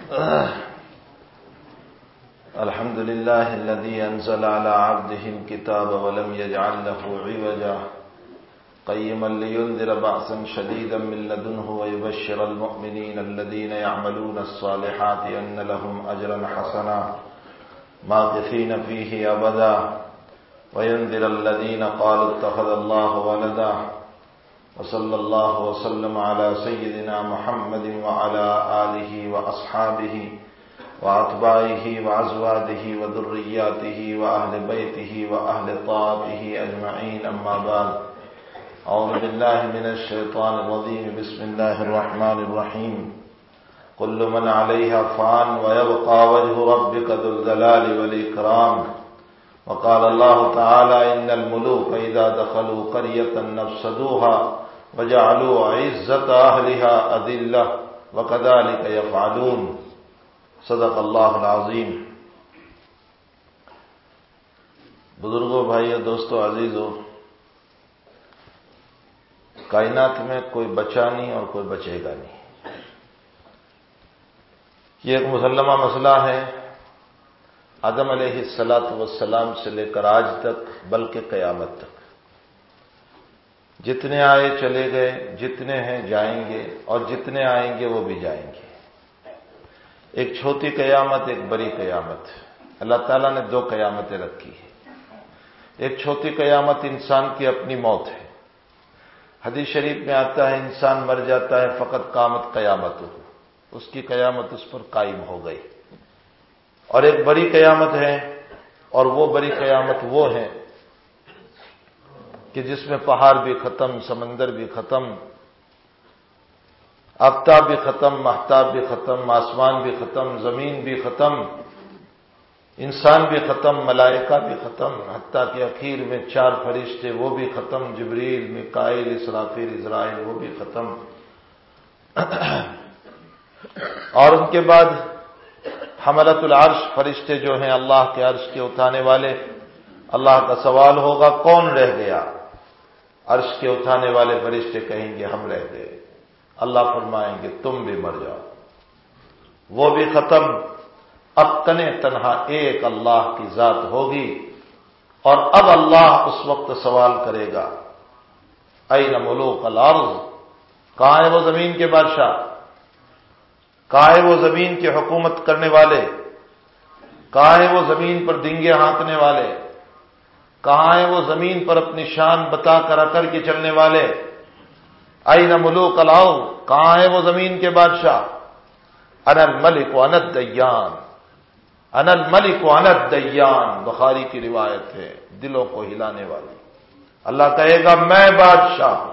الحمد لله الذي أنزل على عبده الكتاب ولم يجعل له عوجا قيما لينذر بأسا شديدا من لدنه ويبشر المؤمنين الذين يعملون الصالحات أن لهم أجرا حسنا ماكثين فيه أبدا وينذر الذين قالوا اتخذ الله ولدا وصلى الله وسلم على سيدنا محمد وعلى آله وأصحابه وأتباعه وأزواجه وذرياته وأهل بيته وأهل طاعته أجمعين أما بعد أعوذ بالله من الشيطان الرجيم بسم الله الرحمن الرحيم كل من عليها فان ويبقى وجه ربك ذو الجلال والإكرام وقال الله تعالى إن الملوك إذا دخلوا قرية نفسدوها وجعلوا عزة أهلها أذلة وكذلك يفعلون صدق اللہ العظیم۔ بزرگوں، بھائیو، دوستو، عزیزو، کائنات میں کوئی بچا نہیں اور کوئی بچے گا نہیں، یہ ایک مسلمہ مسئلہ ہے آدم علیہ السلام سے لے کر آج تک، بلکہ قیامت تک۔ جتنے آئے چلے گئے، جتنے ہیں جائیں گے، اور جتنے آئیں گے وہ بھی جائیں گے۔ ایک چھوٹی قیامت، ایک بڑی قیامت۔ اللہ تعالیٰ نے دو قیامتیں رکھی ہیں۔ ایک چھوٹی قیامت انسان کی اپنی موت ہے۔ حدیث شریف میں آتا ہے انسان مر جاتا ہے فقط قامت قیامت ہو، اس کی قیامت اس پر قائم ہو گئی۔ اور ایک بڑی قیامت ہے، اور وہ بڑی قیامت وہ ہے کہ جس میں پہاڑ بھی ختم، سمندر بھی ختم، آفتاب بھی ختم، مہتاب بھی ختم، آسمان بھی ختم، زمین بھی ختم، انسان بھی ختم، ملائکہ بھی ختم، حتیٰ کہ اخیر میں چار فرشتے وہ بھی ختم، جبریل، میکائیل، اسرافیل، عزرائیل وہ بھی ختم۔ اور ان کے بعد حملۃ العرش فرشتے جو ہیں اللہ کے عرش کے اٹھانے والے، اللہ کا سوال ہوگا کون رہ گیا؟ عرش کے اٹھانے والے فرشتے کہیں گے ہم رہ گئے۔ اللہ فرمائیں گے تم بھی مر جاؤ، وہ بھی ختم۔ اب تنے تنہا ایک اللہ کی ذات ہوگی، اور اب اللہ اس وقت سوال کرے گا این ملوک الارض، کہاں ہے وہ زمین کے بادشاہ، کہاں ہے وہ زمین کی حکومت کرنے والے، کہاں ہے وہ زمین پر دنگے ہانکنے والے، کہاں ہے وہ زمین پر اپنی شان بتا کر اکر کے چلنے والے؟ این ملوک الارض، کہاں ہے وہ زمین کے بادشاہ؟ انا الملک وانا الدیان، انا الملک وانا الدیان، بخاری کی روایت ہے، دلوں کو ہلانے والی۔ اللہ کہے گا میں بادشاہ ہوں۔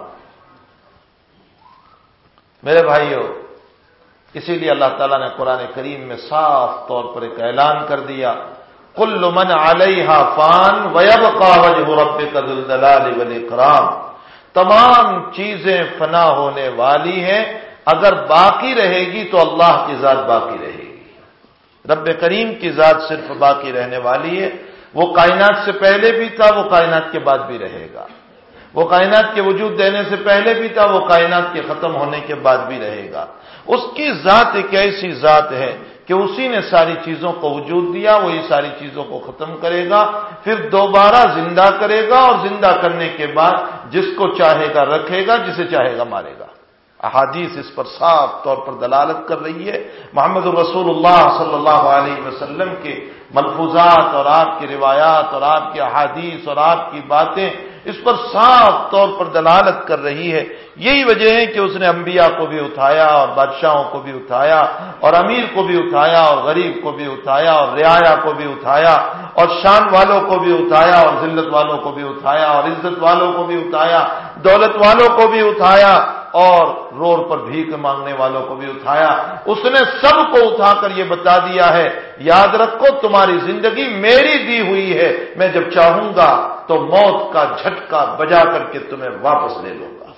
میرے بھائیو، اسی لیے اللہ تعالیٰ نے قرآن کریم میں صاف طور پر ایک اعلان کر دیا کل من علیہا فان ویبقى وجہ ربک ذو الجلال والاکرام، تمام چیزیں فنا ہونے والی ہیں، اگر باقی رہے گی تو اللہ کی ذات باقی رہے گی۔ رب کریم کی ذات صرف باقی رہنے والی ہے۔ وہ کائنات سے پہلے بھی تھا، وہ کائنات کے بعد بھی رہے گا۔ وہ کائنات کے وجود دینے سے پہلے بھی تھا، وہ کائنات کے ختم ہونے کے بعد بھی رہے گا۔ اس کی ذات ایک ایسی ذات ہے کہ اسی نے ساری چیزوں کو وجود دیا، وہی ساری چیزوں کو ختم کرے گا، پھر دوبارہ زندہ کرے گا، اور زندہ کرنے کے بعد جس کو چاہے گا رکھے گا، جسے چاہے گا مارے گا۔ احادیث اس پر صاف طور پر دلالت کر رہی ہے۔ محمد الرسول اللہ صلی اللہ علیہ وسلم کے ملفوظات اور آپ کی روایات اور آپ کی احادیث اور آپ کی باتیں اس پر صاف طور پر دلالت کر رہی ہے۔ یہی وجہ ہے کہ اس نے انبیاء کو بھی اٹھایا، اور بادشاہوں کو بھی اٹھایا، اور امیر کو بھی اٹھایا، اور غریب کو بھی اٹھایا، اور رعایا کو بھی اٹھایا، اور شان والوں کو بھی اٹھایا، اور ذلت والوں کو بھی اٹھایا، اور عزت والوں کو بھی اٹھایا، دولت والوں کو بھی اٹھایا، اور روڈ پر بھیک مانگنے والوں کو بھی اٹھایا۔ اس نے سب کو اٹھا کر یہ بتا دیا ہے یاد رکھو تمہاری زندگی میری دی ہوئی ہے، میں جب چاہوں گا تو موت کا جھٹکا بجا کر کے تمہیں واپس لے لوں گا۔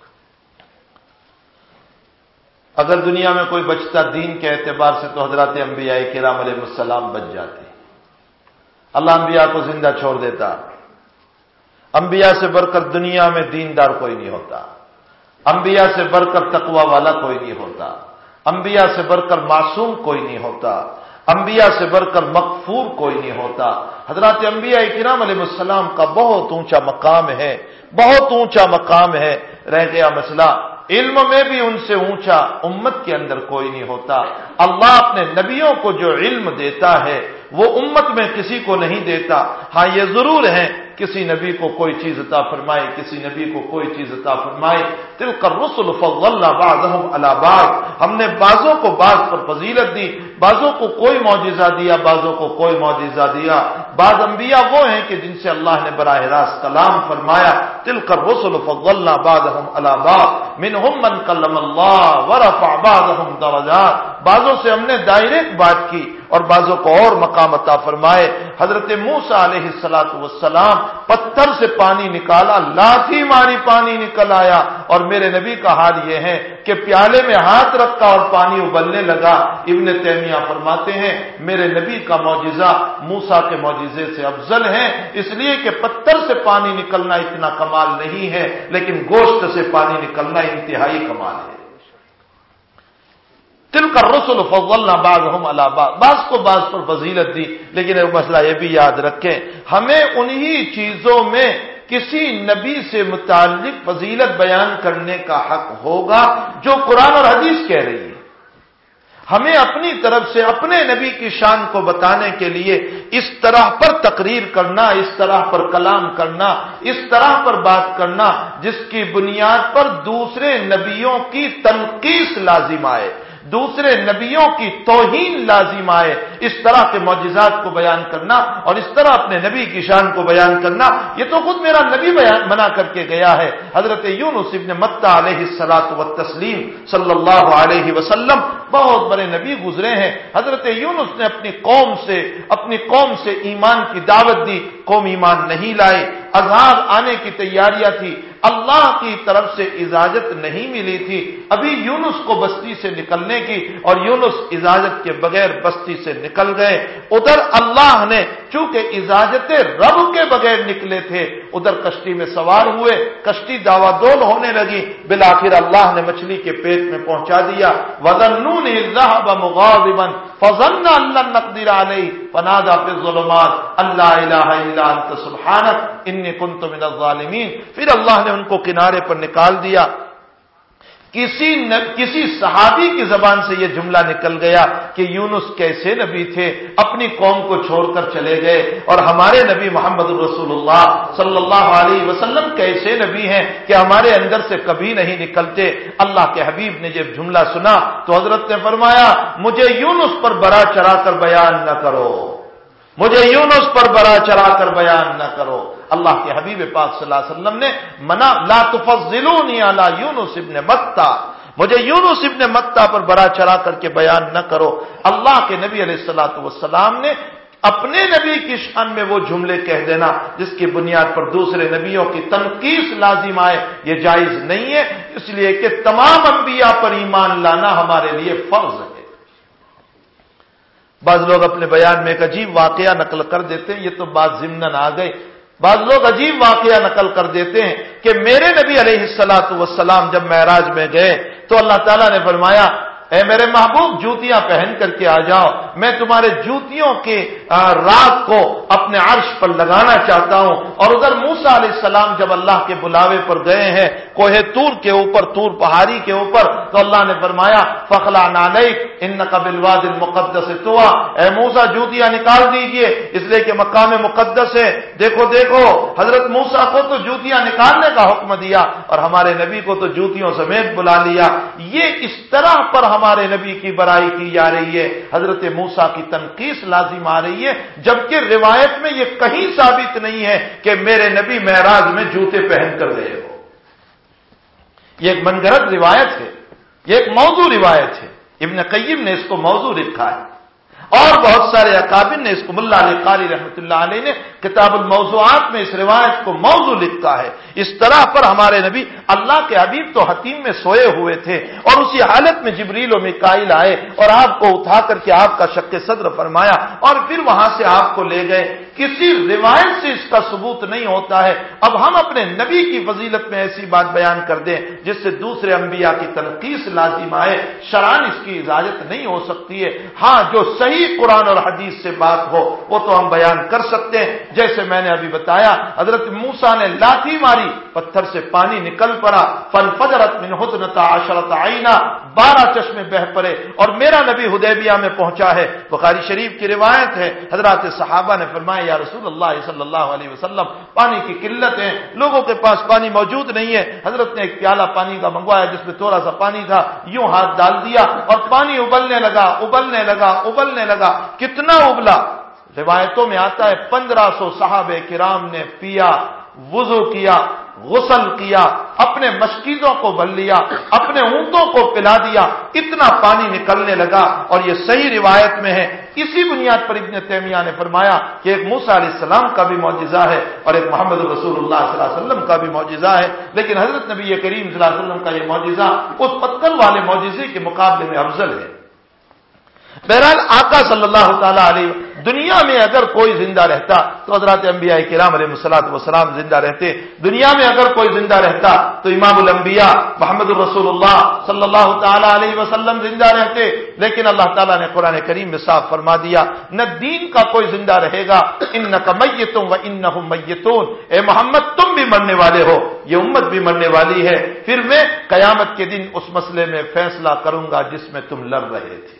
اگر دنیا میں کوئی بچتا دین کے اعتبار سے تو حضرات انبیاء کرام علیہ السلام بچ جاتے۔ اللہ انبیاء کو زندہ چھوڑ دیتا۔ انبیاء سے بڑھ کر دنیا میں دیندار کوئی نہیں ہوتا، انبیاء سے بڑھ کر تقوی والا کوئی نہیں ہوتا، انبیاء سے بڑھ کر معصوم کوئی نہیں ہوتا، انبیاء سے بڑھ کر مغفور کوئی نہیں ہوتا۔ حضرات انبیاء کرام علیہ السلام کا بہت اونچا مقام ہے، بہت اونچا مقام ہے۔ رہ گیا مسئلہ علم میں بھی ان سے اونچا امت کے اندر کوئی نہیں ہوتا۔ اللہ اپنے نبیوں کو جو علم دیتا ہے وہ امت میں کسی کو نہیں دیتا۔ ہاں یہ ضرور ہے کسی نبی کو کوئی چیز عطا فرمائے، کسی نبی کو کوئی چیز عطا فرمائے۔ تلک الرسل فضلنا بعضهم علی بعض، ہم نے بعضوں کو بعض پر فضیلت دی، بعضوں کو کوئی معجزہ دیا، بعضوں کو کوئی معجزہ دیا۔ بعض انبیاء وہ ہیں کہ جن سے اللہ نے براہ راست کلام فرمایا۔ تلک الرسل فضلنا بعضهم علی بعض منهم من کلم اللہ ورفع بعضهم درجات، بعضوں سے ہم نے ڈائریکٹ بات کی اور بعضوں کو اور مقام عطا فرمائے۔ حضرت موسیٰ علیہ السلام پتھر سے پانی نکالا، لاٹھی ماری پانی نکل آیا، اور میرے نبی کا حال یہ ہے کہ پیالے میں ہاتھ رکھا اور پانی ابلنے لگا۔ ابن تیمیہ فرماتے ہیں میرے نبی کا معجزہ موسیٰ کے معجزے سے افضل ہے، اس لیے کہ پتھر سے پانی نکلنا اتنا کمال نہیں ہے، لیکن گوشت سے پانی نکلنا انتہائی کمال ہے۔ تلک الرسل فضلنا بعضهم علی بعض، بعض کو بعض پر فضیلت دی، لیکن ایک مسئلہ یہ بھی یاد رکھیں، ہمیں انہی چیزوں میں کسی نبی سے متعلق فضیلت بیان کرنے کا حق ہوگا جو قرآن اور حدیث کہہ رہی ہے۔ ہمیں اپنی طرف سے اپنے نبی کی شان کو بتانے کے لیے اس طرح پر تقریر کرنا، اس طرح پر کلام کرنا، اس طرح پر بات کرنا جس کی بنیاد پر دوسرے نبیوں کی تنقیص لازم آئے، دوسرے نبیوں کی توہین لازم آئے، اس طرح کے معجزات کو بیان کرنا اور اس طرح اپنے نبی کی شان کو بیان کرنا، یہ تو خود میرا نبی بنا کر کے گیا ہے۔ حضرت یونس ابن متى علیہ الصلاۃ والتسلیم صلی اللہ علیہ وسلم بہت بڑے نبی گزرے ہیں۔ حضرت یونس نے اپنی قوم سے ایمان کی دعوت دی، قوم ایمان نہیں لائے، عذاب آنے کی تیاریاں تھی، اللہ کی طرف سے اجازت نہیں ملی تھی ابھی یونس کو بستی سے نکلنے کی، اور یونس اجازت کے بغیر بستی سے نکل گئے۔ ادھر اللہ نے چونکہ اجازت رب کے بغیر نکلے تھے، ادھر کشتی میں سوار ہوئے، کشتی داوا دول ہونے لگی، بالآخر اللہ نے مچھلی کے پیٹ میں پہنچا دیا۔ وَظَنُّونِ إِذْ ذَهَبَ مُغَاضِبًا فَظَنَّ أَن لَّن نَّقْدِرَ عَلَيْهِ فَنَادَىٰ فِي الظُّلُمَاتِ أَن لَّا إِلَٰهَ إِلَّا أَنتَ سُبْحَانَكَ إِنِّي كُنتُ مِنَ الظَّالِمِينَ۔ پھر اللہ نے ان کو کنارے پر نکال دیا۔ کسی صحابی کی زبان سے یہ جملہ نکل گیا کہ یونس کیسے نبی تھے، اپنی قوم کو چھوڑ کر چلے گئے، اور ہمارے نبی محمد رسول اللہ صلی اللہ علیہ وسلم کیسے نبی ہیں کہ ہمارے اندر سے کبھی نہیں نکلتے۔ اللہ کے حبیب نے جب جملہ سنا تو حضرت نے فرمایا مجھے یونس پر برا چڑھا کر بیان نہ کرو، مجھے یونس پر برا چڑھا کر بیان نہ کرو۔ اللہ کے حبیب پاک صلی اللہ علیہ وسلم نے منع، لا تفضلونی علی یونس ابن متى، مجھے یونس ابن متى پر برا چڑھا کر کے بیان نہ کرو۔ اللہ کے نبی علیہ الصلوۃ والسلام نے اپنے نبی کی شان میں وہ جملے کہہ دینا جس کی بنیاد پر دوسرے نبیوں کی تنقیص لازم آئے، یہ جائز نہیں ہے، اس لیے کہ تمام انبیاء پر ایمان لانا ہمارے لیے فرض ہے۔ بعض لوگ اپنے بیان میں ایک عجیب واقعہ نقل کر دیتے ہیں، یہ تو بات ضمناً آ گئے۔ بعض لوگ عجیب واقعہ نقل کر دیتے ہیں کہ میرے نبی علیہ الصلوۃ والسلام جب معراج میں گئے تو اللہ تعالیٰ نے فرمایا اے میرے محبوب جوتیاں پہن کر کے آ جاؤ، میں تمہارے جوتیوں کے راگ کو اپنے عرش پر لگانا چاہتا ہوں۔ اور ادھر موسیٰ علیہ السلام جب اللہ کے بلاوے پر گئے ہیں کوہ طور کے اوپر، طور پہاڑی کے اوپر، تو اللہ نے فرمایا فَخْلَعْ نَعْلَيْكَ إِنَّكَ بِالْوَادِ الْمُقَدَّسِ طُوًى، اے موسیٰ جوتیاں نکال دیجئے، اس لیے کہ مقام مقدس ہے۔ دیکھو حضرت موسیٰ کو تو جوتیاں نکالنے کا حکم دیا اور ہمارے نبی کو تو جوتیوں سمیت بلا لیا۔ یہ اس طرح پر ہمارے نبی کی برائی کی جا رہی ہے، حضرت موسیٰ کی تنقیص لازم آ رہی ہے، جبکہ روایت میں یہ کہیں ثابت نہیں ہے کہ میرے نبی معراج میں جوتے پہن کر گئے ہو۔ یہ ایک منگرد روایت ہے، یہ ایک موضوع روایت ہے، ابن قیم نے اس کو موضوع لکھا ہے، اور بہت سارے اکابر نے اس کو، ملا علی قاری رحمۃ اللہ علیہ نے کتاب الموضوعات میں اس روایت کو موضوع لکھا ہے۔ اس طرح پر ہمارے نبی اللہ کے حبیب تو حتیم میں سوئے ہوئے تھے اور اسی حالت میں جبریل و میکائیل آئے اور آپ کو اٹھا کر کے آپ کا شق صدر فرمایا اور پھر وہاں سے آپ کو لے گئے۔ کسی روایت سے اس کا ثبوت نہیں ہوتا ہے. اب ہم اپنے نبی کی فضیلت میں ایسی بات بیان کر دیں جس سے دوسرے انبیاء کی تنقیص لازم آئے، شرعاً اس کی اجازت نہیں ہو سکتی ہے. ہاں جو صحیح قرآن اور حدیث سے بات ہو وہ تو ہم بیان کر سکتے ہیں. جیسے میں نے ابھی بتایا حضرت موسیٰ نے لاٹھی ماری، پتھر سے پانی نکل پڑا، فانفجرت منہ اثنتا عشرۃ عینا، 12 چشمے بہہ پڑے. اور میرا نبی حدیبیہ میں پہنچا ہے، بخاری شریف کی روایت ہے، حضرات صحابہ نے فرمایا یا رسول اللہ صلی اللہ علیہ وسلم پانی کی قلت ہے، لوگوں کے پاس پانی موجود نہیں ہے. حضرت نے ایک پیالہ پانی کا منگوایا جس میں تھوڑا سا پانی تھا، یوں ہاتھ ڈال دیا اور پانی ابلنے لگا ابلنے لگا ابلنے لگا. کتنا ابلا؟ روایتوں میں آتا ہے 1500 صحابہ کرام نے پیا، وضو کیا، غسل کیا، اپنے مشکیزوں کو بل لیا، اپنے اونٹوں کو پلا دیا، اتنا پانی نکلنے لگا. اور یہ صحیح روایت میں ہے. اسی بنیاد پر ابن تیمیہ نے فرمایا کہ ایک موسیٰ علیہ السلام کا بھی معجزہ ہے اور ایک محمد رسول اللہ صلی اللہ علیہ وسلم کا بھی معجزہ ہے، لیکن حضرت نبی کریم صلی اللہ علیہ وسلم کا یہ معجزہ اس پتھر والے معجزے کے مقابلے میں افضل ہے. بہرحال آقا صلی اللہ تعالی علیہ دنیا میں اگر کوئی زندہ رہتا تو حضرات انبیاء کرام علیہ الصلوۃ والسلام زندہ رہتے. دنیا میں اگر کوئی زندہ رہتا تو امام الانبیاء محمد الرسول اللہ صلی اللہ تعالی علیہ وسلم زندہ رہتے. لیکن اللہ تعالیٰ نے قرآن کریم میں صاف فرما دیا نہ دین کا کوئی زندہ رہے گا. انک میت و انہم میتون، اے محمد تم بھی مرنے والے ہو، یہ امت بھی مرنے والی ہے. پھر میں قیامت کے دن اس مسئلے میں فیصلہ کروں گا جس میں تم لڑ رہے تھے.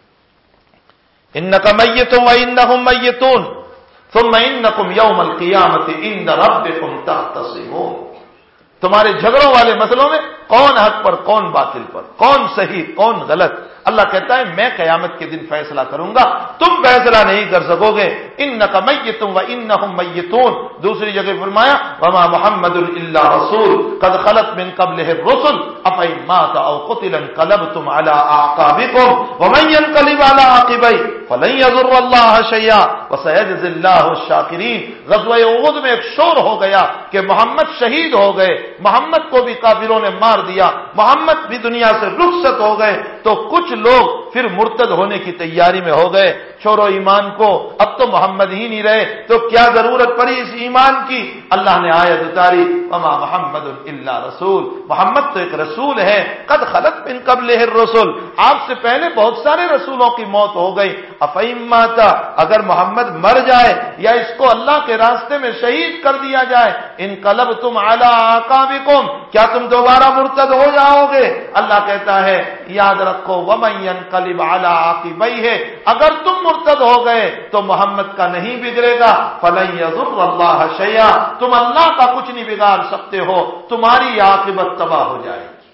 انک میت و انہم میتون ثم انکم یوم القیامت عند ربکم تختصمون. تمہارے جھگڑوں والے مسئلوں میں کون حق پر، کون باطل پر، کون صحیح کون غلط، اللہ کہتا ہے میں قیامت کے دن فیصلہ کروں گا، تم فیصلہ نہیں کر سکو گے. انک میت و انہم میتون. دوسری جگہ فرمایا وما محمد الا رسول قد خلت من قبلہ الرسل افئن مات او قتل انقلبتم علی اعقابکم ومن ينقلب على عقبیہ فلن يضر اللہ شیئا وسيجزي اللہ الشاکرین. غزوہ احد میں ایک شور ہو گیا کہ محمد شہید ہو گئے، محمد کو بھی کافروں نے مار دیا، محمد بھی دنیا سے رخصت ہو گئے. تو کچھ لوگ پھر مرتد ہونے کی تیاری میں ہو گئے. چھوڑو ایمان کو، اب تو محمد ہی نہیں رہے تو کیا ضرورت پڑی اس ایمان کی؟ اللہ نے آیت اتاری وما محمد الا رسول، محمد تو ایک رسول ہے. قد خلت من قبلہ الرسل، آپ سے پہلے بہت سارے رسولوں کی موت ہو گئی. افئن مات، اگر محمد مر جائے یا اس کو اللہ کے راستے میں شہید کر دیا جائے، انقلبتم علی اعقابکم، کیا تم دوبارہ مرتد ہو جاؤ گے؟ اللہ کہتا ہے یاد رکھو ومن ينقلب علی عقبیہ، اگر تم مرتد ہو گئے تو محمد کا نہیں بگڑے گا. فلن یضر اللہ شیئا، تم اللہ کا کچھ نہیں بگاڑ سکتے ہو، تمہاری عاقبت تباہ ہو جائے گی.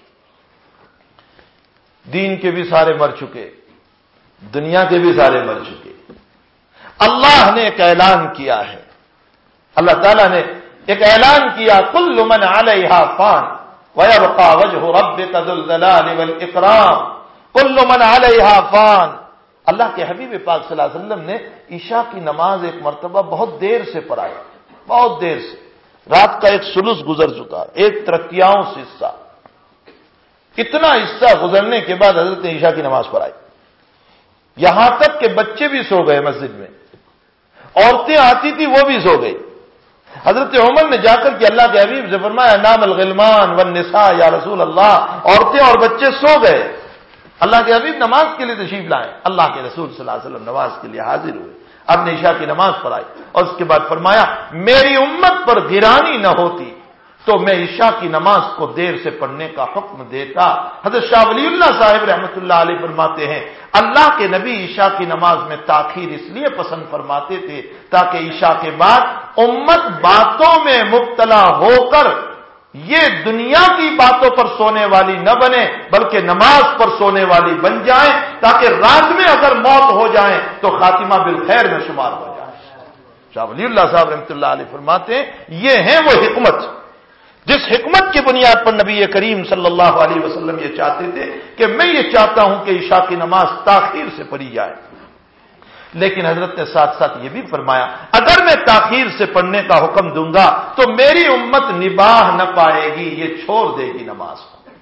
دین کے بھی سارے مر چکے، دنیا کے بھی سارے مر چکے. اللہ نے ایک اعلان کیا ہے، اللہ تعالیٰ نے ایک اعلان کیا کل من علیہا فان وَيَبْقَى وَجْهُ رَبِّكَ ذُو الْجَلَالِ وَالْإِكْرَامِ كُلُّ مَنْ عَلَيْهَا فَانٍ. اللہ کے حبیب پاک صلی اللہ علیہ وسلم نے عشاء کی نماز ایک مرتبہ بہت دیر سے پڑھائی، بہت دیر سے، رات کا ایک ثلث گزر چکا، ایک ترتیاؤں سے حصہ. اتنا حصہ گزرنے کے بعد حضرت نے عشاء کی نماز پڑھائی، یہاں تک کہ بچے بھی سو گئے مسجد میں، عورتیں آتی تھی وہ بھی سو گئی. حضرت عمر نے جا کر کے اللہ کے حبیب سے فرمایا نام الغلمان والنساء یا رسول اللہ، عورتیں اور بچے سو گئے. اللہ کے حبیب نماز کے لیے تشریف لائے، اللہ کے رسول صلی اللہ علیہ وسلم نماز کے لیے حاضر ہوئے. آپ نے عشاء کی نماز پڑھائی اور اس کے بعد فرمایا میری امت پر گرانی نہ ہوتی تو میں عشاء کی نماز کو دیر سے پڑھنے کا حکم دیتا. حضرت شاہ ولی اللہ صاحب رحمۃ اللہ علیہ فرماتے ہیں اللہ کے نبی عشاء کی نماز میں تاخیر اس لیے پسند فرماتے تھے تاکہ عشاء کے بعد امت باتوں میں مبتلا ہو کر یہ دنیا کی باتوں پر سونے والی نہ بنے بلکہ نماز پر سونے والی بن جائیں، تاکہ رات میں اگر موت ہو جائے تو خاتمہ بالخیر میں شمار ہو جائے. شاہ ولی اللہ صاحب رحمۃ اللہ علیہ فرماتے ہیں یہ ہے وہ حکمت جس حکمت کی بنیاد پر نبی کریم صلی اللہ علیہ وسلم یہ چاہتے تھے کہ میں یہ چاہتا ہوں کہ عشاء کی نماز تاخیر سے پڑھی جائے. لیکن حضرت نے ساتھ ساتھ یہ بھی فرمایا اگر میں تاخیر سے پڑھنے کا حکم دوں گا تو میری امت نباہ نہ پائے گی، یہ چھوڑ دے گی نماز کو.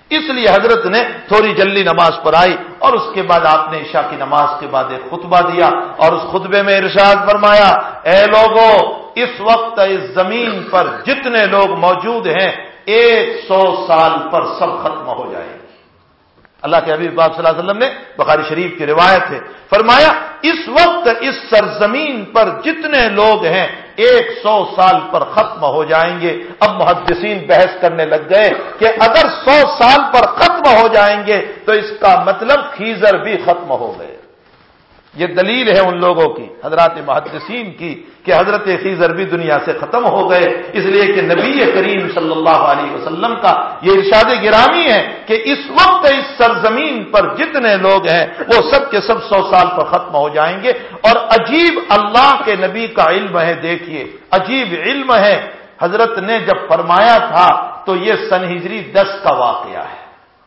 اس لیے حضرت نے تھوڑی جلدی نماز پڑھائی اور اس کے بعد آپ نے عشاء کی نماز کے بعد ایک خطبہ دیا اور اس خطبے میں ارشاد فرمایا، اے لوگوں، اس وقت اس زمین پر جتنے لوگ موجود ہیں 100 سال پر سب ختم ہو جائیں گے۔ اللہ کے حبیب پاک صلی اللہ علیہ وسلم نے، بخاری شریف کی روایت ہے، فرمایا اس وقت اس سرزمین پر جتنے لوگ ہیں 100 سال پر ختم ہو جائیں گے۔ اب محدثین بحث کرنے لگ گئے کہ اگر 100 سال پر ختم ہو جائیں گے تو اس کا مطلب خیزر بھی ختم ہو گئے۔ یہ دلیل ہے ان لوگوں کی، حضرات محدثین کی، کہ حضرت خیزر بھی دنیا سے ختم ہو گئے، اس لیے کہ نبی کریم صلی اللہ علیہ وسلم کا یہ ارشاد گرامی ہے کہ اس وقت اس سرزمین پر جتنے لوگ ہیں وہ سب کے سب 100 سال پر ختم ہو جائیں گے۔ اور عجیب اللہ کے نبی کا علم ہے، دیکھیے عجیب علم ہے، حضرت نے جب فرمایا تھا تو یہ سن ہجری 10 کا واقعہ ہے۔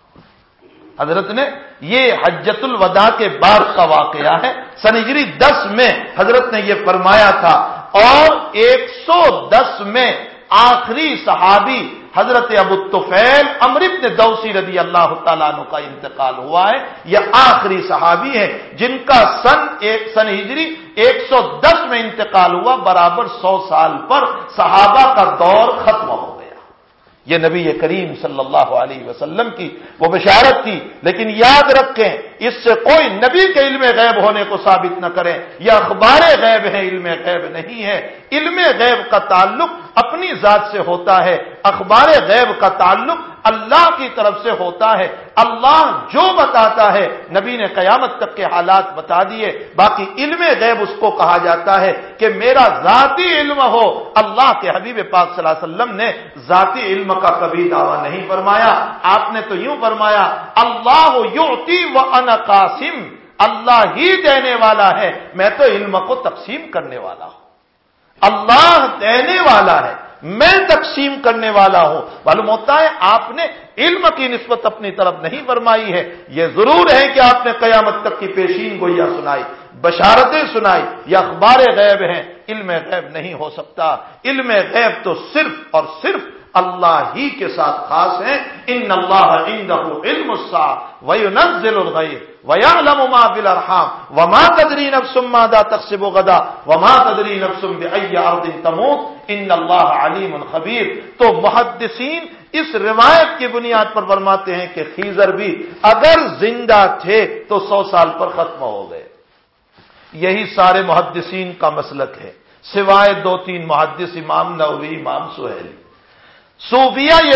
حضرت نے، یہ حجۃ الوداع کے بعد کا واقعہ ہے، سن ہجری 10 میں حضرت نے یہ فرمایا تھا، اور 110 میں آخری صحابی حضرت ابو الطفیل عمرو بن دوسی رضی اللہ تعالیٰ عنہ کا انتقال ہوا ہے۔ یہ آخری صحابی ہے جن کا سن ہجری 110 میں انتقال ہوا، برابر 100 سال پر صحابہ کا دور ختم ہو گیا۔ یہ نبی کریم صلی اللہ علیہ وسلم کی وہ بشارت تھی، لیکن یاد رکھیں اس سے کوئی نبی کے علم غیب ہونے کو ثابت نہ کریں، یہ اخبار غیب ہے، علم غیب نہیں ہے۔ علم غیب کا تعلق اپنی ذات سے ہوتا ہے، اخبار غیب کا تعلق اللہ کی طرف سے ہوتا ہے۔ اللہ جو بتاتا ہے، نبی نے قیامت تک کے حالات بتا دیے، باقی علم غیب اس کو کہا جاتا ہے کہ میرا ذاتی علم ہو۔ اللہ کے حبیب پاک صلی اللہ علیہ وسلم نے ذاتی علم کا کبھی دعویٰ نہیں فرمایا، آپ نے تو یوں فرمایا اللہ یعطی وانا قاسم، اللہ ہی دینے والا ہے، میں تو علم کو تقسیم کرنے والا ہوں۔ اللہ دینے والا ہے، میں تقسیم کرنے والا ہوں۔ معلوم ہوتا ہے آپ نے علم کی نسبت اپنی طرف نہیں فرمائی ہے، یہ ضرور ہے کہ آپ نے قیامت تک کی پیشین گوئیاں سنائی، بشارتیں سنائی، یہ اخبار غیب ہیں، علم غیب نہیں ہو سکتا۔ علم غیب تو صرف اور صرف اللہ ہی کے ساتھ خاص ہے۔ ان اللہ عنده علم الساعة وينزل الغیث وَيَعْلَمُ مَا فِي الْأَرْحَامِ وَمَا تَدْرِي نَفْسٌ مَاذَا تَكْسِبُ غَدًا وَمَا تَدْرِي نَفْسٌ بِأَيِّ أَرْضٍ تَمُوتُ إِنَّ اللَّهَ عَلِيمٌ خَبِيرٌ۔ تو محدثین اس روایت کی بنیاد پر فرماتے ہیں کہ خیزر بھی اگر زندہ تھے تو 100 سال پر ختم ہو گئے۔ یہی سارے محدثین کا مسلک ہے، سوائے 2-3 محدث، امام نووی، امام سہیلی۔ صوفیہ یہ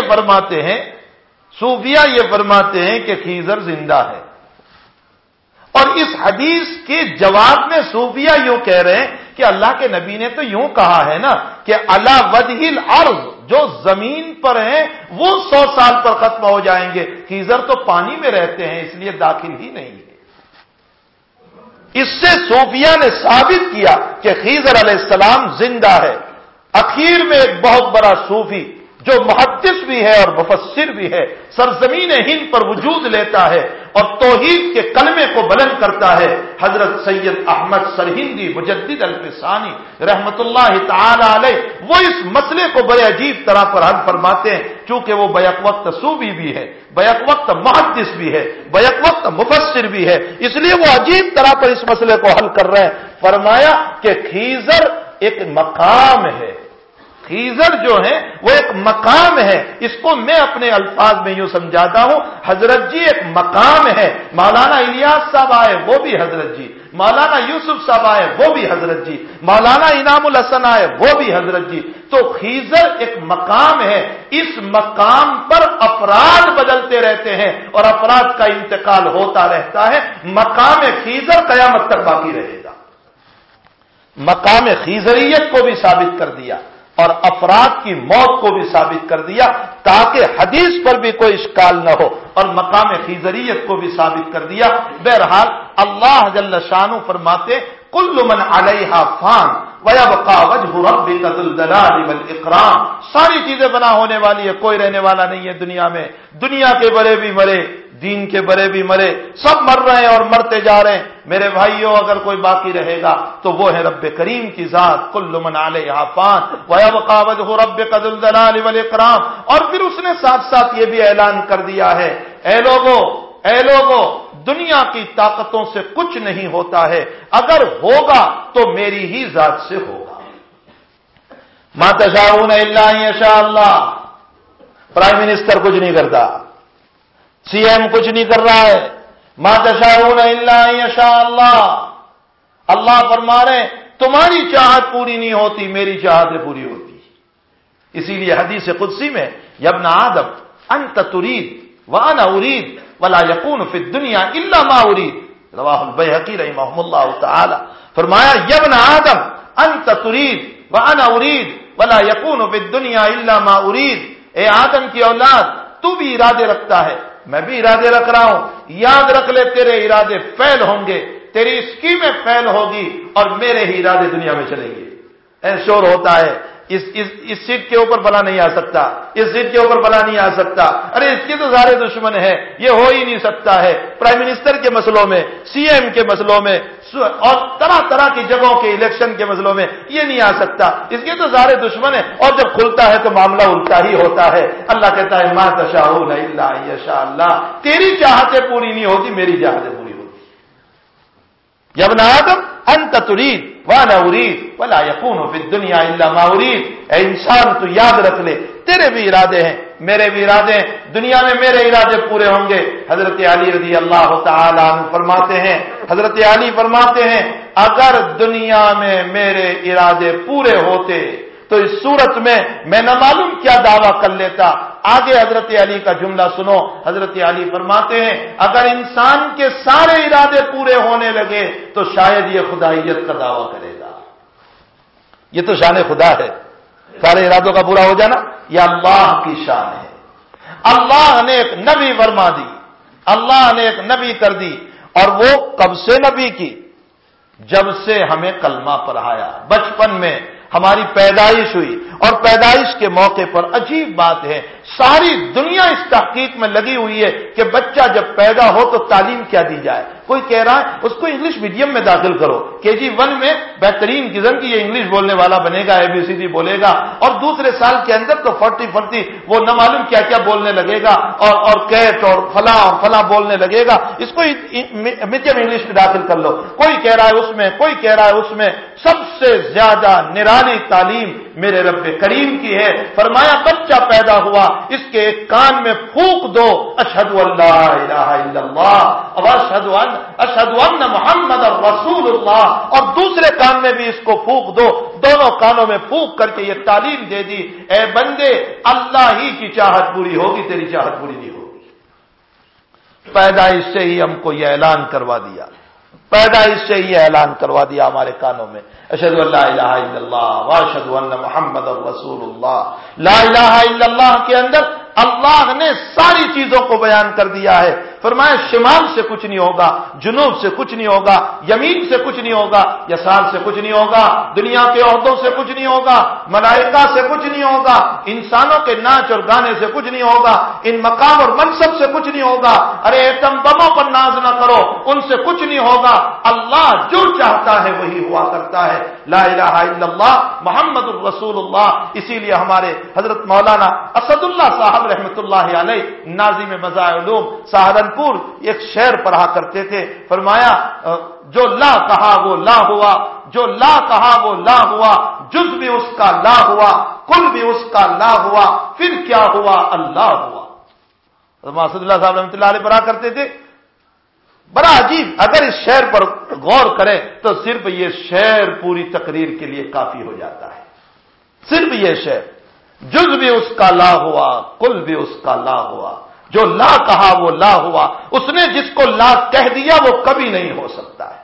فرماتے ہیں کہ خیزر زندہ ہے، اور اس حدیث کے جواب میں صوفیہ یوں کہہ رہے ہیں کہ اللہ کے نبی نے تو یوں کہا ہے نا کہ علی وجہ الارض، جو زمین پر ہیں وہ 100 سال پر ختم ہو جائیں گے، خیزر تو پانی میں رہتے ہیں اس لیے داخل ہی نہیں ہے۔ اس سے صوفیہ نے ثابت کیا کہ خیزر علیہ السلام زندہ ہے۔ اخیر میں ایک بہت بڑا صوفی جو محدث بھی ہے اور مفسر بھی ہے، سرزمین ہند پر وجود لیتا ہے اور توحید کے کلمے کو بلند کرتا ہے، حضرت سید احمد سرہندی مجدد الفسانی رحمت اللہ تعالی علیہ، وہ اس مسئلے کو بڑے عجیب طرح پر حل فرماتے ہیں، چونکہ وہ بیک وقت صوفی بھی ہے، بیک وقت محدث بھی ہے، بیک وقت مفسر بھی ہے، اس لیے وہ عجیب طرح پر اس مسئلے کو حل کر رہے ہیں۔ فرمایا کہ خیزر ایک مقام ہے، خیزر جو ہے وہ ایک مقام ہے، اس کو میں اپنے الفاظ میں یوں سمجھاتا ہوں، حضرت جی ایک مقام ہے، مولانا الیاس صاحب آئے وہ بھی حضرت جی، مولانا یوسف صاحب آئے وہ بھی حضرت جی، مولانا انعام الحسن آئے وہ بھی حضرت جی، تو خیزر ایک مقام ہے، اس مقام پر افراد بدلتے رہتے ہیں اور افراد کا انتقال ہوتا رہتا ہے، مقام خیزر قیامت تک باقی رہے گا۔ مقام خیزریت کو بھی ثابت کر دیا اور افراد کی موت کو بھی ثابت کر دیا تاکہ حدیث پر بھی کوئی اشکال نہ ہو، اور مقام خیزریت کو بھی ثابت کر دیا۔ بہرحال اللہ جل شانہ فرماتے کل من علیہا فان ویبقى وجہ ربک ذو الجلال والاکرام، ساری چیزیں بنا ہونے والی ہے، کوئی رہنے والا نہیں ہے دنیا میں، دنیا کے بڑے بھی مرے، دین کے بڑے بھی مرے، سب مر رہے ہیں اور مرتے جا رہے ہیں۔ میرے بھائیوں، اگر کوئی باقی رہے گا تو وہ ہے رب کریم کی ذات، کل من علیہا فان ویبقى وجہ ربک ذو الجلال والاکرام۔ اور پھر اس نے ساتھ ساتھ یہ بھی اعلان کر دیا ہے، اے لوگو دنیا کی طاقتوں سے کچھ نہیں ہوتا ہے، اگر ہوگا تو میری ہی ذات سے ہوگا۔ ما تشاءون الا ان یشاء اللہ۔ پرائم منسٹر کچھ نہیں کرتا، سی ایم کچھ نہیں کر رہا ہے، ما تشاءون الا ان یشاء اللہ۔ اللہ فرما رہے ہیں تمہاری چاہت پوری نہیں ہوتی، میری چاہتیں پوری ہوتی۔ اسی لیے حدیث قدسی میں یا ابن آدم انت تريد وانا اريد ولا يكون في الدنيا الا ما اريد، رواہ البیہقی رحمہ اللہ تعالی۔ فرمایا یا ابن آدم انت تريد وانا اريد ولا يكون في الدنيا الا ما اريد۔ اے آدم کی اولاد، تو بھی ارادے رکھتا ہے، میں بھی ارادے رکھ رہا ہوں، یاد رکھ لے تیرے ارادے فیل ہوں گے، تیری اسکیمیں فیل ہوگی اور میرے ہی ارادے دنیا میں چلیں گے۔ انشور ہوتا ہے اس سیٹ کے اوپر بلا نہیں آ سکتا، اس سیٹ کے اوپر بلا نہیں آ سکتا، ارے اس کے تو سارے دشمن ہیں، یہ ہو ہی نہیں سکتا ہے۔ پرائم منسٹر کے مسئلوں میں، سی ایم کے مسئلوں میں اور طرح طرح کی جگہوں کے الیکشن کے مسئلوں میں یہ نہیں آ سکتا، اس کے تو سارے دشمن ہیں، اور جب کھلتا ہے تو معاملہ الٹا ہی ہوتا ہے۔ اللہ کہتا ہے ما تشاءون الا ان یشاء اللہ، تیری چاہتیں پوری نہیں ہوتی، میری چاہتیں پوری ہوتی۔ یا ابن آدم انت تريد وانا اريد ولا يكون في الدنيا الا ما اريد۔ اے انسان تو یاد رکھ لے تیرے بھی ارادے ہیں، میرے بھی ارادے ہیں، دنیا میں میرے ارادے پورے ہوں گے۔ حضرت علی رضی اللہ تعالی عنہ فرماتے ہیں، حضرت علی فرماتے ہیں اگر دنیا میں میرے ارادے پورے ہوتے تو اس صورت میں نہ معلوم کیا دعویٰ کر لیتا۔ آگے حضرت علی کا جملہ سنو، حضرت علی فرماتے ہیں اگر انسان کے سارے ارادے پورے ہونے لگے تو شاید یہ خدائیت کا دعویٰ کرے گا۔ یہ تو شان خدا ہے، سارے ارادوں کا پورا ہو جانا، یہ اللہ کی شان ہے۔ اللہ نے ایک نبی فرما دی، اللہ نے ایک نبی کر دی، اور وہ کب سے نبی کی؟ جب سے ہمیں کلمہ پڑھایا، بچپن میں ہماری پیدائش ہوئی، اور پیدائش کے موقع پر عجیب بات ہے، ساری دنیا اس تحقیق میں لگی ہوئی ہے کہ بچہ جب پیدا ہو تو تعلیم کیا دی جائے۔ کوئی کہہ رہا ہے اس کو انگلش میڈیم میں داخل کرو، KG1 میں بہترین قسم کی یہ انگلش بولنے والا بنے گا، ABCD بولے گا، اور دوسرے سال کے اندر تو 40 وہ نہ معلوم کیا کیا بولنے لگے گا، اور کیٹ اور فلاں بولنے لگے گا، اس کو میڈیم انگلش میں داخل کر لو۔ کوئی کہہ رہا ہے اس میں، کوئی کہہ رہا ہے اس میں۔ سب سے زیادہ نرالی تعلیم میرے رب کریم کی ہے۔ فرمایا بچہ پیدا ہوا، اس کے ایک کان میں پھونک دو اشہد ان لا الہ الا اللہ اشہد ان محمد رسول اللہ، اور دوسرے کان میں بھی اس کو پھونک دو، دونوں کانوں میں پھونک کر کے یہ تعلیم دے دی، اے بندے اللہ ہی کی چاہت پوری ہوگی، تیری چاہت پوری نہیں ہوگی۔ پیدائش سے ہی ہم کو یہ اعلان کروا دیا، پیدائش سے ہی اعلان کروا دیا ہمارے کانوں میں، اشہد ان لا الہ الا اللہ واشہد ان محمد رسول اللہ۔ لا الہ الا اللہ کے اندر اللہ نے ساری چیزوں کو بیان کر دیا ہے۔ فرمایا شمال سے کچھ نہیں ہوگا، جنوب سے کچھ نہیں ہوگا، یمین سے کچھ نہیں ہوگا، یسار سے کچھ نہیں ہوگا، دنیا کے عہدوں سے کچھ نہیں ہوگا، ملائکہ سے کچھ نہیں ہوگا، انسانوں کے ناچ اور گانے سے کچھ نہیں ہوگا، ان مقام اور منصب سے کچھ نہیں ہوگا، ارے ایٹم بموں پر ناز نہ کرو، ان سے کچھ نہیں ہوگا۔ اللہ جو چاہتا ہے وہی ہوا کرتا ہے۔ لا الہ الا اللہ محمد الرسول اللہ۔ اسی لیے ہمارے حضرت مولانا اسد اللہ صاحب رحمۃ اللہ علیہ ناظم مزاح علوم سہارنپور ایک شعر پڑھا کرتے تھے، فرمایا جو لا کہا وہ لا ہوا، جو لا کہا وہ لا ہوا، جز بھی اس کا لا ہوا، کل بھی اس کا لا ہوا، پھر کیا ہوا اللہ ہوا۔ اسد اللہ صاحب رحمۃ اللہ علیہ پڑھا کرتے تھے، بڑا عجیب۔ اگر اس شعر پر غور کریں تو صرف یہ شعر پوری تقریر کے لیے کافی ہو جاتا ہے، صرف یہ شعر، جز بھی اس کا لا ہوا، کل بھی اس کا لا ہوا، جو لا کہا وہ لا ہوا، اس نے جس کو لا کہہ دیا وہ کبھی نہیں ہو سکتا ہے،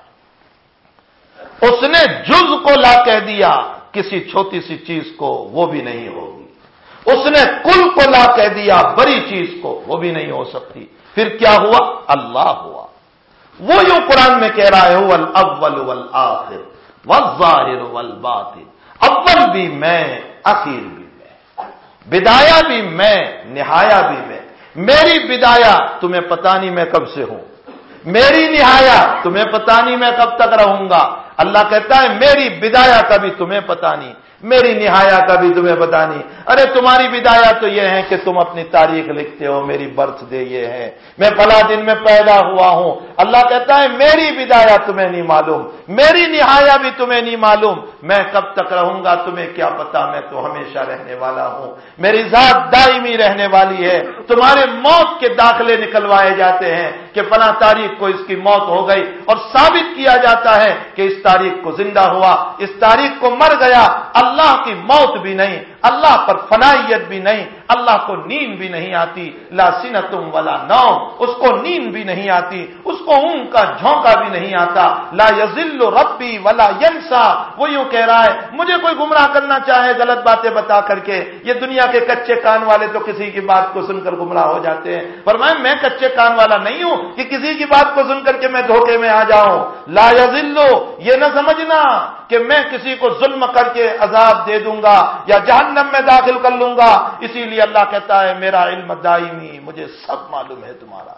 اس نے جز کو لا کہہ دیا کسی چھوٹی سی چیز کو وہ بھی نہیں ہوگی، اس نے کل کو لا کہہ دیا بڑی چیز کو وہ بھی نہیں ہو سکتی، پھر کیا ہوا اللہ ہوا۔ وہ یوں قرآن میں کہہ رہا ہے هو الاول والآخر والظاہر والباطن، اول بھی میں، اخیر بھی میں، بدایا بھی میں، نہایا بھی میں، میری بدایا تمہیں پتہ نہیں میں کب سے ہوں، میری نہایا تمہیں پتہ نہیں میں کب تک رہوں گا۔ اللہ کہتا ہے میری بدایا کا بھی تمہیں پتہ نہیں، میری نہایا کا بھی تمہیں پتہ نہیں۔ ارے تمہاری بدایا تو یہ ہے کہ تم اپنی تاریخ لکھتے ہو، میری برتھ ڈے یہ ہے، میں فلاں دن میں پیدا ہوا ہوں۔ اللہ کہتا ہے میری بدایا تمہیں نہیں معلوم، میری نہایا بھی تمہیں نہیں معلوم، میں کب تک رہوں گا تمہیں کیا پتا، میں تو ہمیشہ رہنے والا ہوں، میری ذات دائمی رہنے والی ہے۔ تمہارے موت کے داخلے نکلوائے جاتے ہیں کہ فلاں تاریخ کو اس کی موت ہو گئی، اور ثابت کیا جاتا ہے کہ اس تاریخ کو زندہ ہوا، اس تاریخ کو مر گیا۔ اللہ کی موت بھی نہیں، اللہ پر فنائیت بھی نہیں، اللہ کو نیند بھی نہیں آتی، لا سنتم ولا نوم، اس کو نیند بھی نہیں آتی، اس کو اونگ کا جھونکا بھی نہیں آتا، لا یذل ربی ولا ینسا۔ وہ یوں کہہ رہا ہے مجھے کوئی گمراہ کرنا چاہے غلط باتیں بتا کر کے، یہ دنیا کے کچے کان والے تو کسی کی بات کو سن کر گمراہ ہو جاتے ہیں، فرمایا میں کچے کان والا نہیں ہوں کہ کسی کی بات کو سن کر کے میں دھوکے میں آ جاؤں۔ لا یذل، یہ نہ سمجھنا کہ میں کسی کو ظلم کر کے عذاب دے دوں گا یا جہنم میں داخل کر لوں گا، اسی لیے اللہ کہتا ہے میرا علم دائمی، مجھے سب معلوم ہے تمہارا،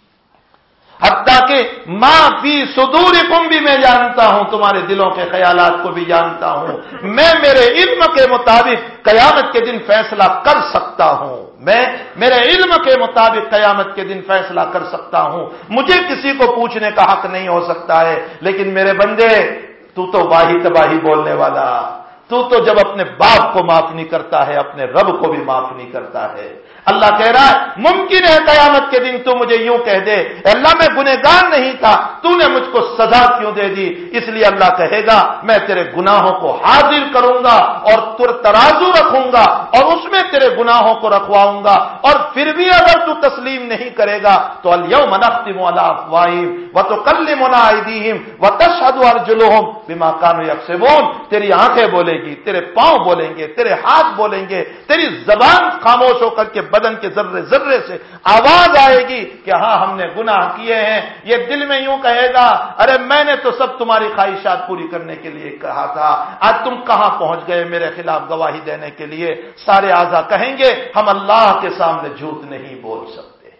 حتیٰ کہ ما فی صدورکم بھی میں جانتا ہوں، تمہارے دلوں کے خیالات کو بھی جانتا ہوں، میں میرے علم کے مطابق قیامت کے دن فیصلہ کر سکتا ہوں، میں میرے علم کے مطابق قیامت کے دن فیصلہ کر سکتا ہوں، مجھے کسی کو پوچھنے کا حق نہیں ہو سکتا ہے۔ لیکن میرے بندے تو واہی تباہی بولنے والا، تو جب اپنے باپ کو معاف نہیں کرتا ہے اپنے رب کو بھی معاف نہیں کرتا ہے۔ اللہ کہہ رہا ہے ممکن ہے قیامت کے دن تو مجھے یوں کہہ دے اللہ میں گنہگار نہیں تھا، تو نے مجھ کو سزا کیوں دے دی؟ اس لیے اللہ کہے گا میں تیرے گناہوں کو حاضر کروں گا اور ترازو رکھوں گا اور اس میں تیرے گناہوں کو رکھواؤں گا، اور پھر بھی اگر تو تسلیم نہیں کرے گا تو الیوم نختم علی افواہہم وتکلمنا ایدیہم وتشہد ارجلہم بما کانوا یکسبون، تیری آنکھیں بولے گی، تیرے پاؤں بولیں گے، تیرے ہاتھ بولیں گے، تیری زبان خاموش ہو کر کے بدن کے ذرے ذرے سے آواز آئے گی کہ ہاں ہم نے گناہ کیے ہیں۔ یہ دل میں یوں کہے گا ارے میں نے تو سب تمہاری خواہشات پوری کرنے کے لیے کہا تھا، آج تم کہاں پہنچ گئے میرے خلاف گواہی دینے کے لیے؟ سارے اعضاء کہیں گے ہم اللہ کے سامنے جھوٹ نہیں بول سکتے۔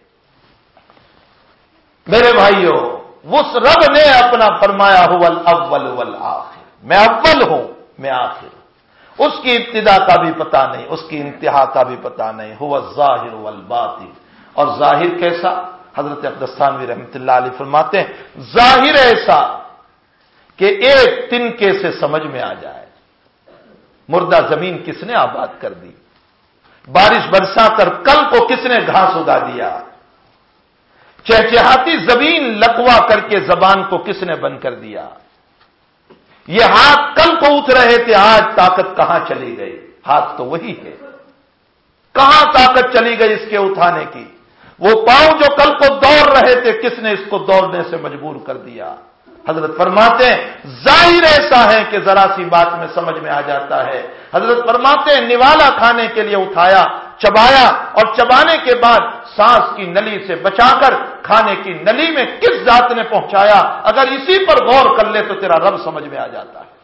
میرے بھائیوں، اس رب نے اپنا فرمایا هو الاول والآخر، میں اول ہوں میں آخر ہوں، اس کی ابتدا کا بھی پتہ نہیں، اس کی انتہا کا بھی پتہ نہیں، هو الظاہر والباطن۔ اور ظاہر کیسا؟ حضرت عبدالثانوی رحمۃ اللہ علیہ فرماتے ہیں ظاہر ایسا کہ ایک تنکے سے سمجھ میں آ جائے، مردہ زمین کس نے آباد کر دی، بارش برسا کر کل کو کس نے گھاس اگا دیا، چہچہاتی زمین لقوا کر کے زبان کو کس نے بند کر دیا، یہ ہاتھ کل کو اٹھ رہے تھے آج طاقت کہاں چلی گئی؟ ہاتھ تو وہی ہے، کہاں طاقت چلی گئی اس کے اٹھانے کی؟ وہ پاؤں جو کل کو دوڑ رہے تھے کس نے اس کو دوڑنے سے مجبور کر دیا؟ حضرت فرماتے ہیں ظاہر ایسا ہے کہ ذرا سی بات میں سمجھ میں آ جاتا ہے۔ حضرت فرماتے ہیں نوالا کھانے کے لیے اٹھایا، چبایا، اور چبانے کے بعد سانس کی نلی سے بچا کر کھانے کی نلی میں کس ذات نے پہنچایا؟ اگر اسی پر غور کر لے تو تیرا رب سمجھ میں آ جاتا ہے۔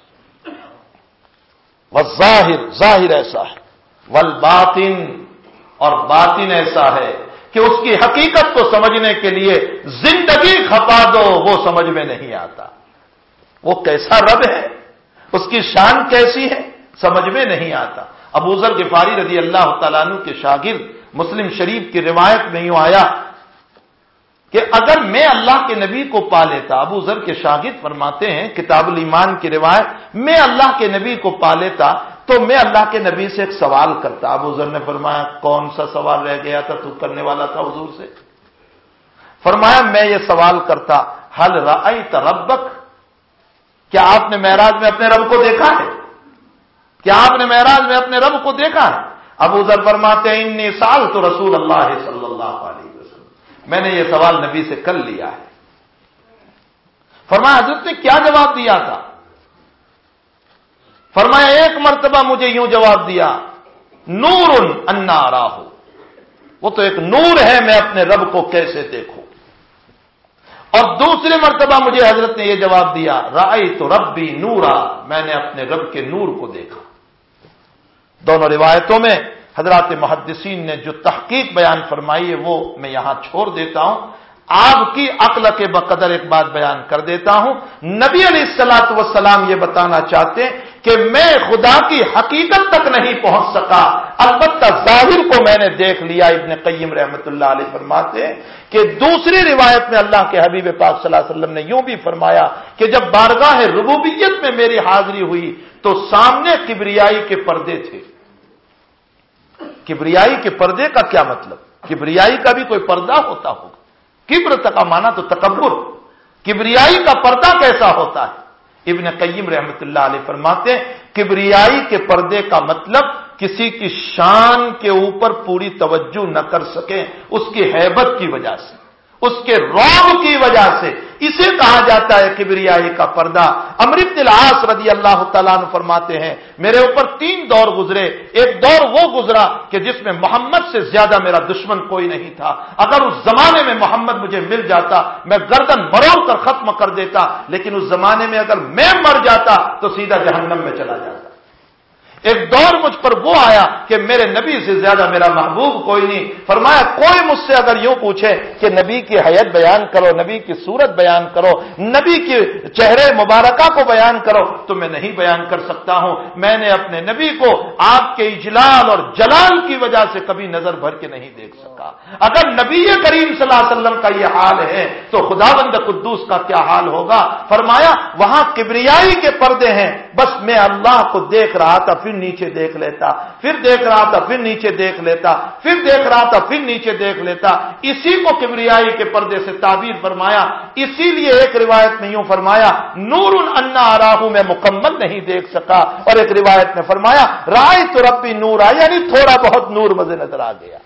والظاہر، ظاہر ایسا ہے، والباطن، اور باطن ایسا ہے کہ اس کی حقیقت کو سمجھنے کے لیے زندگی کھپا دو وہ سمجھ میں نہیں آتا۔ وہ کیسا رب ہے، اس کی شان کیسی ہے، سمجھ میں نہیں آتا۔ ابو ذر غفاری رضی اللہ تعالیٰ عنہ کے شاگرد، مسلم شریف کی روایت میں یوں آیا کہ اگر میں اللہ کے نبی کو پا لیتا، ابو ذر کے شاگرد فرماتے ہیں کتاب الایمان کی روایت، میں اللہ کے نبی کو پا لیتا تو میں اللہ کے نبی سے ایک سوال کرتا۔ ابو ذر نے فرمایا کون سا سوال رہ گیا تھا تو کرنے والا تھا حضور سے؟ فرمایا میں یہ سوال کرتا هل رأیت ربک، کیا آپ نے معراج میں اپنے رب کو دیکھا ہے؟ کیا آپ نے معراج میں اپنے رب کو دیکھا ہے؟ ابو ذر فرماتے ہیں انی سألت رسول اللہ صلی اللہ علیہ وسلم، میں نے یہ سوال نبی سے کر لیا ہے۔ فرمایا حضرت نے کیا جواب دیا تھا؟ فرمایا ایک مرتبہ مجھے یوں جواب دیا نور انا اراہ، وہ تو ایک نور ہے میں اپنے رب کو کیسے دیکھوں؟ اور دوسری مرتبہ مجھے حضرت نے یہ جواب دیا رأیت ربی نورا، میں نے اپنے رب کے نور کو دیکھا۔ دونوں روایتوں میں حضرات محدثین نے جو تحقیق بیان فرمائی ہے وہ میں یہاں چھوڑ دیتا ہوں. آپ کی عقل کے بقدر ایک بات بیان کر دیتا ہوں. نبی علیہ الصلوۃ والسلام یہ بتانا چاہتے ہیں کہ میں خدا کی حقیقت تک نہیں پہنچ سکا، البتہ ظاہر کو میں نے دیکھ لیا. ابن قیم رحمۃ اللہ علیہ فرماتے ہیں کہ دوسری روایت میں اللہ کے حبیب پاک صلی اللہ علیہ وسلم نے یوں بھی فرمایا کہ جب بارگاہ ربوبیت میں میری حاضری ہوئی تو سامنے کبریائی کے پردے تھے. کبریائی کے پردے کا کیا مطلب؟ کبریائی کا بھی کوئی پردہ ہوتا ہوگا. کبر کا معنی تو تکبر، کبریائی کا پردہ کیسا ہوتا ہے؟ ابن قیم رحمۃ اللہ علیہ فرماتے ہیں کبریائی کے پردے کا مطلب کسی کی شان کے اوپر پوری توجہ نہ کر سکیں اس کی ہیبت کی وجہ سے، اس کے رعب کی وجہ سے، اسے کہا جاتا ہے کبریائی کا پردہ. عمرو بن العاص رضی اللہ تعالیٰ عنہ فرماتے ہیں میرے اوپر 3 دور گزرے. ایک دور وہ گزرا کہ جس میں محمد سے زیادہ میرا دشمن کوئی نہیں تھا. اگر اس زمانے میں محمد مجھے مل جاتا میں گردن مروڑ کر ختم کر دیتا، لیکن اس زمانے میں اگر میں مر جاتا تو سیدھا جہنم میں چلا جاتا. ایک دور مجھ پر وہ آیا کہ میرے نبی سے زیادہ میرا محبوب کوئی نہیں. فرمایا کوئی مجھ سے اگر یوں پوچھے کہ نبی کی حیت بیان کرو، نبی کی صورت بیان کرو، نبی کے چہرے مبارکہ کو بیان کرو تو میں نہیں بیان کر سکتا ہوں. میں نے اپنے نبی کو آپ کے اجلال اور جلال کی وجہ سے کبھی نظر بھر کے نہیں دیکھ سکا. اگر نبی کریم صلی اللہ علیہ وسلم کا یہ حال ہے تو خداوند قدوس کا کیا حال ہوگا. فرمایا وہاں کبریائی کے پردے ہیں، بس میں اللہ کو دیکھ رہا تھا پھر نیچے دیکھ لیتا، پھر دیکھ رہا تھا پھر نیچے دیکھ لیتا، پھر دیکھ رہا تھا پھر نیچے دیکھ لیتا. اسی کو کبریائی کے پردے سے تعبیر فرمایا. اسی لیے ایک روایت میں یوں فرمایا نور انا اراہو میں مکمل نہیں دیکھ سکا، اور ایک روایت میں فرمایا رائے تو ربی نورا، یعنی تھوڑا بہت نور مجھے نظر آ گیا.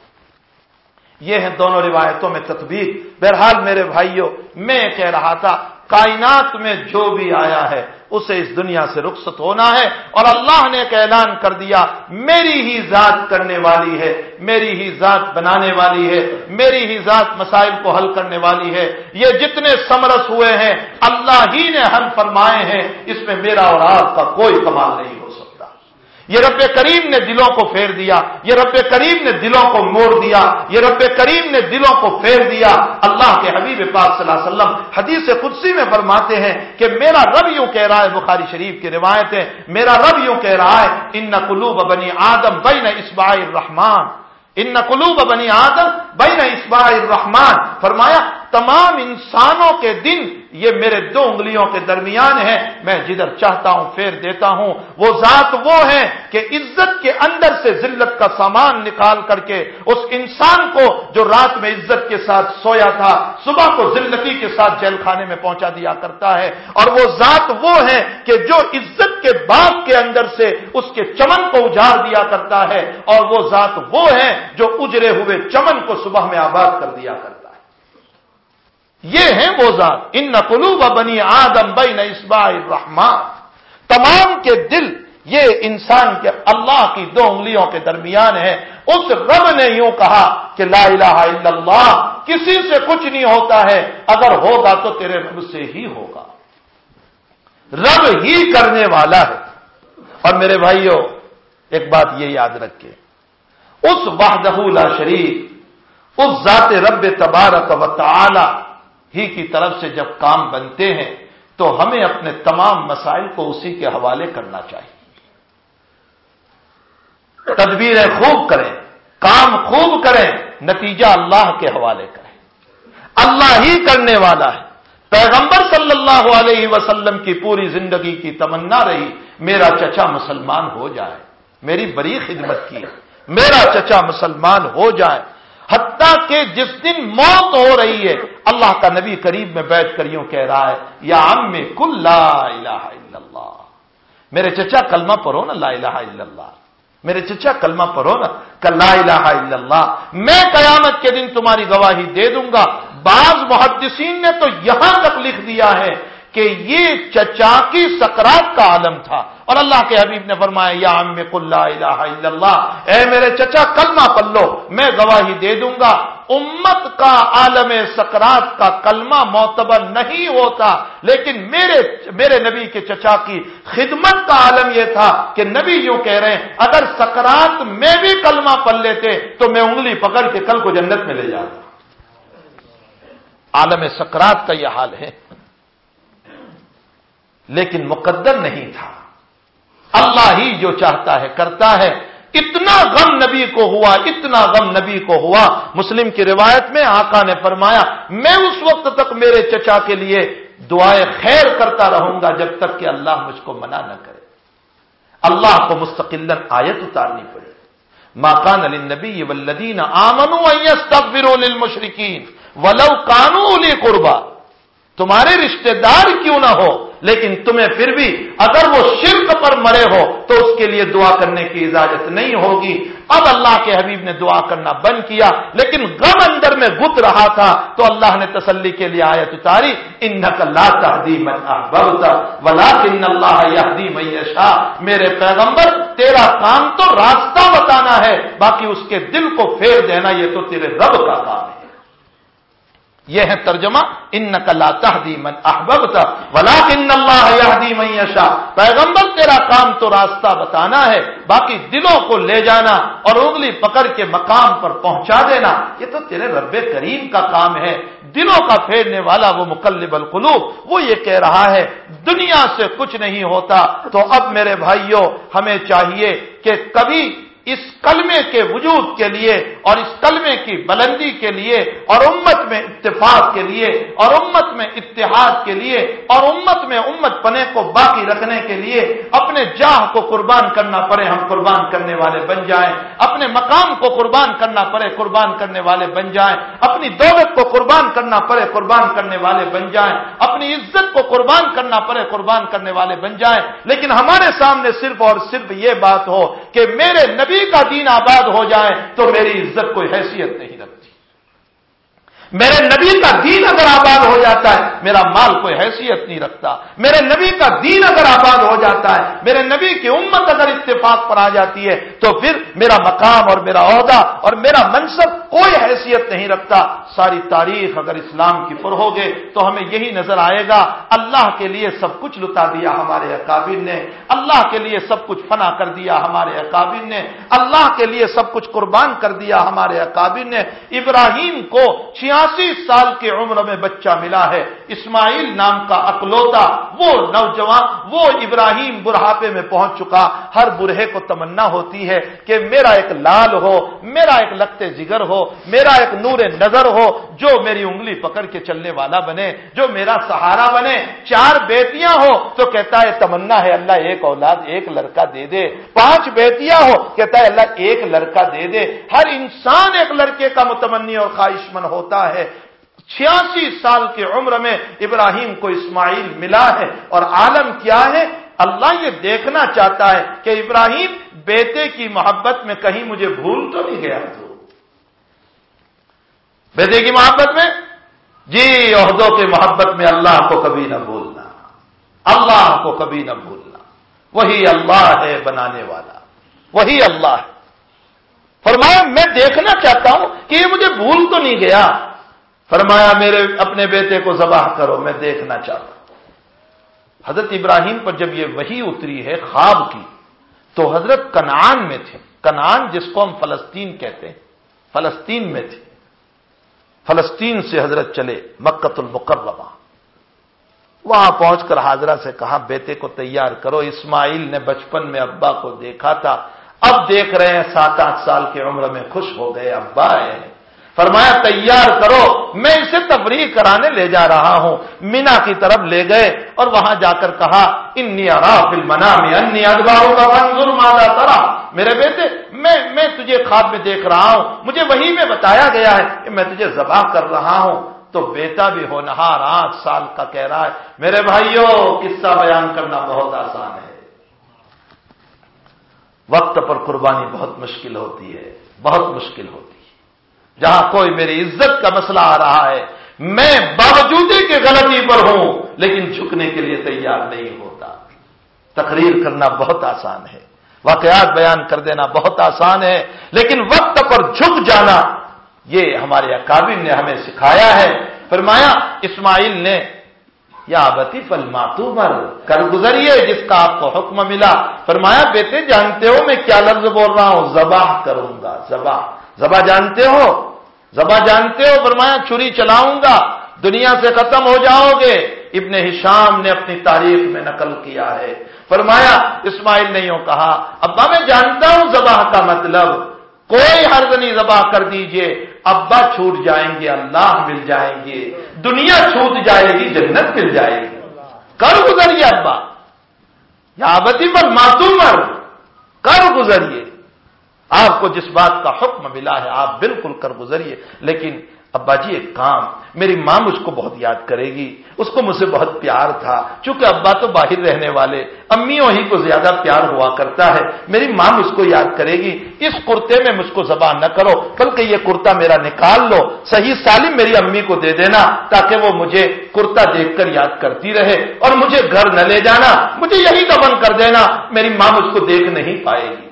یہ ہیں دونوں روایتوں میں تطبیق. بہرحال میرے بھائیوں میں کہہ رہا تھا کائنات میں جو بھی آیا ہے اسے اس دنیا سے رخصت ہونا ہے، اور اللہ نے ایک اعلان کر دیا میری ہی ذات کرنے والی ہے، میری ہی ذات بنانے والی ہے، میری ہی ذات مسائل کو حل کرنے والی ہے. یہ جتنے سمرس ہوئے ہیں اللہ ہی نے حل فرمائے ہیں، اس میں میرا اور آپ کا کوئی کمال نہیں ہو سکتا. یہ رب کریم نے دلوں کو پھیر دیا، یہ رب کریم نے دلوں کو موڑ دیا، یہ رب کریم نے دلوں کو پھیر دیا. اللہ کے حبیب پاک صلی اللہ علیہ وسلم حدیث قدسی میں فرماتے ہیں کہ میرا رب یوں کہہ رہا ہے، بخاری شریف کی روایت ہے، میرا رب یوں کہہ رہا ہے ان قلوب بنی آدم بین اصبع الرحمن، ان قلوب بنی آدم بین اصبع الرحمن. فرمایا تمام انسانوں کے دن یہ میرے 2 انگلیوں کے درمیان ہے، میں جدھر چاہتا ہوں پھیر دیتا ہوں. وہ ذات وہ ہے کہ عزت کے اندر سے ذلت کا سامان نکال کر کے اس انسان کو جو رات میں عزت کے ساتھ سویا تھا صبح کو ذلتی کے ساتھ جیل خانے میں پہنچا دیا کرتا ہے. اور وہ ذات وہ ہے کہ جو عزت کے باغ کے اندر سے اس کے چمن کو اجاڑ دیا کرتا ہے، اور وہ ذات وہ ہے جو اجڑے ہوئے چمن کو صبح میں آباد کر دیا کرتا ہے. یہ ہیں وہ ذات ان قلوب بنی آدم بین اصبع الرحمن. تمام کے دل یہ انسان کے اللہ کی 2 انگلیوں کے درمیان ہے. اس رب نے یوں کہا کہ لا الہ الا اللہ، کسی سے کچھ نہیں ہوتا ہے، اگر ہوگا تو تیرے رب سے ہی ہوگا. رب ہی کرنے والا ہے. اور میرے بھائیوں ایک بات یہ یاد رکھیں، اس وحدہ لا شریک، اس ذات رب تبارک و تعالی ہی کی طرف سے جب کام بنتے ہیں تو ہمیں اپنے تمام مسائل کو اسی کے حوالے کرنا چاہیے. تدبیریں خوب کریں، کام خوب کریں، نتیجہ اللہ کے حوالے کریں. اللہ ہی کرنے والا ہے. پیغمبر صلی اللہ علیہ وسلم کی پوری زندگی کی تمنا رہی میرا چچا مسلمان ہو جائے. میری بڑی خدمت کی، میرا چچا مسلمان ہو جائے. حتیٰ کہ جس دن موت ہو رہی ہے اللہ کا نبی قریب میں بیٹھ کر یوں کہہ رہا ہے یا عم قل لا الہ الا اللہ. میرے چچا کلمہ پڑھو نا لا الہ الا اللہ، میرے چچا کلمہ پڑھو نا کہ لا الہ الا اللہ، میں قیامت کے دن تمہاری گواہی دے دوں گا. بعض محدثین نے تو یہاں تک لکھ دیا ہے کہ کہ یہ چچا کی سکرات کا عالم تھا، اور اللہ کے حبیب نے فرمایا یا عم قل لا الہ الا اللہ، اے میرے چچا کلمہ پڑھ لو، میں گواہی دے دوں گا امت کا عالم سکرات کا کلمہ معتبر نہیں ہوتا، لیکن میرے نبی کے چچا کی خدمت کا عالم یہ تھا کہ نبی یوں کہہ رہے ہیں اگر سکرات میں بھی کلمہ پڑھ لیتے تو میں انگلی پکڑ کے کل کو جنت میں لے جاتا۔ عالم سکرات کا یہ حال ہے، لیکن مقدر نہیں تھا، اللہ ہی جو چاہتا ہے کرتا ہے۔ اتنا غم نبی کو ہوا، اتنا غم نبی کو ہوا، مسلم کی روایت میں آقا نے فرمایا میں اس وقت تک میرے چچا کے لیے دعائے خیر کرتا رہوں گا جب تک کہ اللہ مجھ کو منع نہ کرے۔ اللہ کو مستقلاً آیت اتارنی پڑی، ما کان للنبی والذین آمنوا ان یستغفروا للمشرکین ولو کانوا اولی قربی، تمہارے رشتہ دار کیوں نہ ہو لیکن تمہیں پھر بھی اگر وہ شرک پر مرے ہو تو اس کے لیے دعا کرنے کی اجازت نہیں ہوگی۔ اب اللہ کے حبیب نے دعا کرنا بند کیا، لیکن غم اندر میں گھت رہا تھا تو اللہ نے تسلی کے لیے آیت اتاری انک لا تہدی من احببت ولکن اللہ یہدی من یشاء، میرے پیغمبر تیرا کام تو راستہ بتانا ہے، باقی اس کے دل کو پھیر دینا یہ تو تیرے رب کا کام ہے۔ یہ ہے ترجمہ انک لا تہدی من احببت ولکن اللہ یہدی من یشاء، پیغمبر تیرا کام تو راستہ بتانا ہے، باقی دلوں کو لے جانا اور انگلی پکڑ کے مقام پر پہنچا دینا یہ تو تیرے رب کریم کا کام ہے۔ دلوں کا پھیرنے والا وہ مقلب القلوب، وہ یہ کہہ رہا ہے دنیا سے کچھ نہیں ہوتا، تو اب میرے بھائیوں ہمیں چاہیے کہ کبھی اس کلمے کے وجود کے لیے اور اس کلمے کی بلندی کے لیے اور امت میں اتفاق کے لیے اور امت میں اتحاد کے لیے اور امت میں امت پنے کو باقی رکھنے کے لیے اپنے جاہ کو قربان کرنا پڑے ہم قربان کرنے والے بن جائیں، اپنے مقام کو قربان کرنا پڑے قربان کرنے والے بن جائیں، اپنی دولت کو قربان کرنا پڑے قربان کرنے والے بن جائیں، اپنی عزت کو قربان کرنا پڑے قربان کرنے والے بن جائیں، لیکن ہمارے سامنے صرف اور صرف یہ بات ہو کہ میرے نبی کا دین آباد ہو جائے تو میری عزت کوئی حیثیت نہیں رکھتی، میرے نبی کا دین اگر آباد ہو جاتا ہے میرا مال کوئی حیثیت نہیں رکھتا، میرے نبی کا دین اگر آباد ہو جاتا ہے، میرے نبی کی امت اگر اتفاق پر آ جاتی ہے تو پھر میرا مقام اور میرا عہدہ اور میرا منصب کوئی حیثیت نہیں رکھتا۔ ساری تاریخ اگر اسلام کی پڑھو گے تو ہمیں یہی نظر آئے گا اللہ کے لیے سب کچھ لٹا دیا ہمارے اکابر نے، اللہ کے لیے سب کچھ فنا کر دیا ہمارے اکابر نے، اللہ کے لیے سب کچھ قربان کر دیا ہمارے اکابر نے۔ ابراہیم کو 86 سال کی عمر میں بچہ ملا ہے، اسماعیل نام کا اکلوتا وہ نوجوان، وہ ابراہیم بڑھاپے میں پہنچ چکا، ہر بوڑھے کو تمنا ہوتی ہے کہ میرا ایک لال ہو، میرا ایک لخت جگر ہو، میرا ایک نور نظر ہو جو میری انگلی پکڑ کے چلنے والا بنے، جو میرا سہارا بنے۔ 4 بیٹیاں ہو تو کہتا ہے تمنا ہے اللہ ایک اولاد ایک لڑکا دے دے، 5 بیٹیاں ہو کہتا ہے اللہ ایک لڑکا دے دے۔ ہر انسان ایک لڑکے کا متمنی اور خواہش مند ہوتا ہے۔ 86 سال کی عمر میں ابراہیم کو اسماعیل ملا ہے، اور عالم کیا ہے اللہ یہ دیکھنا چاہتا ہے کہ ابراہیم بیٹے کی محبت میں کہیں مجھے بھول تو نہیں گیا، تو بیٹے کی محبت میں جی عہدوں کی محبت میں اللہ کو کبھی نہ بھولنا، اللہ کو کبھی نہ بھولنا، وہی اللہ ہے بنانے والا، وہی اللہ ہے۔ فرمایا میں دیکھنا چاہتا ہوں کہ یہ مجھے بھول تو نہیں گیا، فرمایا میرے اپنے بیٹے کو ذبح کرو میں دیکھنا چاہتا ہوں۔ حضرت ابراہیم پر جب یہ وحی اتری ہے خواب کی تو حضرت کنعان میں تھے، کنعان جس کو ہم فلسطین کہتے ہیں، فلسطین میں تھے، فلسطین سے حضرت چلے مکہ المکرمہ، وہاں پہنچ کر حاضرہ سے کہا بیٹے کو تیار کرو، اسماعیل نے بچپن میں ابا کو دیکھا تھا، اب دیکھ رہے ہیں 7-8 سال کی عمر میں خوش ہو گئے ابا ہے، فرمایا تیار کرو میں اسے تفریح کرانے لے جا رہا ہوں۔ مینا کی طرف لے گئے اور وہاں جا کر کہا انی ارا فی المنام انی ادبارک فانظر ماذا ترى، میرے بیٹے میں تجھے خواب میں دیکھ رہا ہوں، مجھے وحی میں بتایا گیا ہے کہ میں تجھے ذبح کر رہا ہوں۔ تو بیٹا بھی ہونہار 8 سال کا کہہ رہا ہے میرے بھائیوں قصہ بیان کرنا بہت آسان ہے، وقت پر قربانی بہت مشکل ہوتی ہے، بہت مشکل ہوتی ہے۔ جہاں کوئی میری عزت کا مسئلہ آ رہا ہے، میں باوجود کہ غلطی پر ہوں لیکن جھکنے کے لیے تیار نہیں ہوتا۔ تقریر کرنا بہت آسان ہے، واقعات بیان کر دینا بہت آسان ہے، لیکن وقت پر جھک جانا یہ ہمارے اکابر نے ہمیں سکھایا ہے۔ فرمایا اسماعیل نے یا ابتی فلما تؤمر، کر گزریے جس کا آپ کو حکم ملا۔ فرمایا بیٹے جانتے ہو میں کیا لفظ بول رہا ہوں؟ ذبح کروں گا۔ ذبح جانتے ہو؟ ذبح جانتے ہو؟ فرمایا چھری چلاؤں گا، دنیا سے ختم ہو جاؤ گے۔ ابن ہشام نے اپنی تاریخ میں نقل کیا ہے، فرمایا اسماعیل نے یوں کہا ابا میں جانتا ہوں ذبح کا مطلب، کوئی حرض نہیں ذبح کر دیجئے، ابا چھوٹ جائیں گے اللہ مل جائیں گے، دنیا چھوٹ جائے گی جنت مل جائے گی، کر گزریے ابا، یا ابتی پر معتومر، کر گزریے، آپ کو جس بات کا حکم ملا ہے آپ بالکل کر گزریے۔ لیکن ابا جی ایک کام، میری ماں مجھ کو بہت یاد کرے گی، اس کو مجھ سے بہت پیار تھا، چونکہ ابا تو باہر رہنے والے، امیوں ہی کو زیادہ پیار ہوا کرتا ہے، میری ماں مجھ کو یاد کرے گی، اس کرتے میں مجھ کو ذبح نہ کرو، بلکہ یہ کرتا میرا نکال لو، صحیح سالم میری امی کو دے دینا تاکہ وہ مجھے کرتا دیکھ کر یاد کرتی رہے، اور مجھے گھر نہ لے جانا، مجھے یہی دفن کر دینا، میری ماں مجھ کو دیکھ نہیں پائے گی۔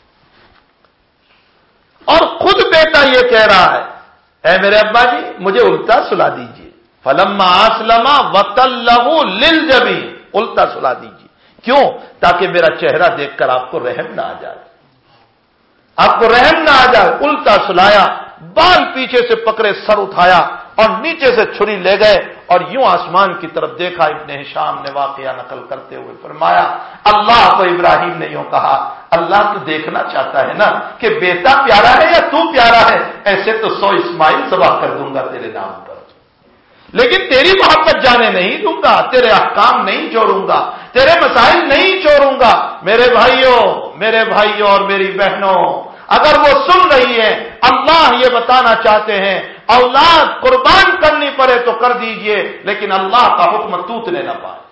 اور خود بیٹا یہ کہہ رہا ہے اے میرے ابا جی مجھے الٹا سلا دیجیے، فلما اسلما وتلہ للجبین، الٹا سلا دیجیے، کیوں؟ تاکہ میرا چہرہ دیکھ کر آپ کو رحم نہ آ جائے، آپ کو رحم نہ آ جائے۔ الٹا سلایا، بال پیچھے سے پکڑے، سر اٹھایا اور نیچے سے چھری لے گئے اور یوں آسمان کی طرف دیکھا۔ ابن ہشام نے واقعہ نقل کرتے ہوئے فرمایا اللہ کو ابراہیم نے یوں کہا اللہ تو دیکھنا چاہتا ہے نا کہ بیٹا پیارا ہے یا تو پیارا ہے، ایسے تو 100 اسماعیل ذبح کر دوں گا تیرے نام پر، لیکن تیری محبت جانے نہیں دوں گا، تیرے احکام نہیں چھوڑوں گا، تیرے مسائل نہیں چھوڑوں گا۔ میرے بھائیوں اور میری بہنوں، اگر وہ سن رہی ہے، اللہ یہ بتانا چاہتے ہیں اولاد قربان کرنی پڑے تو کر دیجئے، لیکن اللہ کا حکم ٹوٹنے نہ پائے۔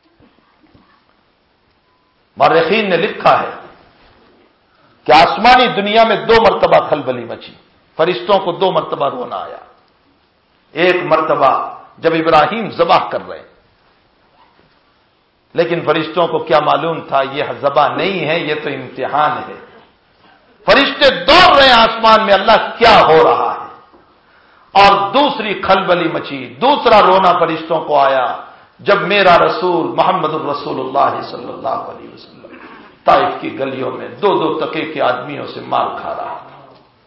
مورخین نے لکھا ہے کہ آسمانی دنیا میں 2 مرتبہ کھلبلی مچی، فرشتوں کو 2 مرتبہ رونا آیا۔ ایک مرتبہ جب ابراہیم ذبح کر رہے، لیکن فرشتوں کو کیا معلوم تھا یہ ذبح نہیں ہے، یہ تو امتحان ہے۔ فرشتے دوڑ رہے ہیں آسمان میں اللہ کیا ہو رہا ہے، اور دوسری کھلبلی مچی، دوسرا رونا فرشتوں کو آیا جب میرا رسول محمد الرسول اللہ صلی اللہ علیہ وسلم طائف کی گلیوں میں 2 تکے کے آدمیوں سے مار کھا رہا تھا۔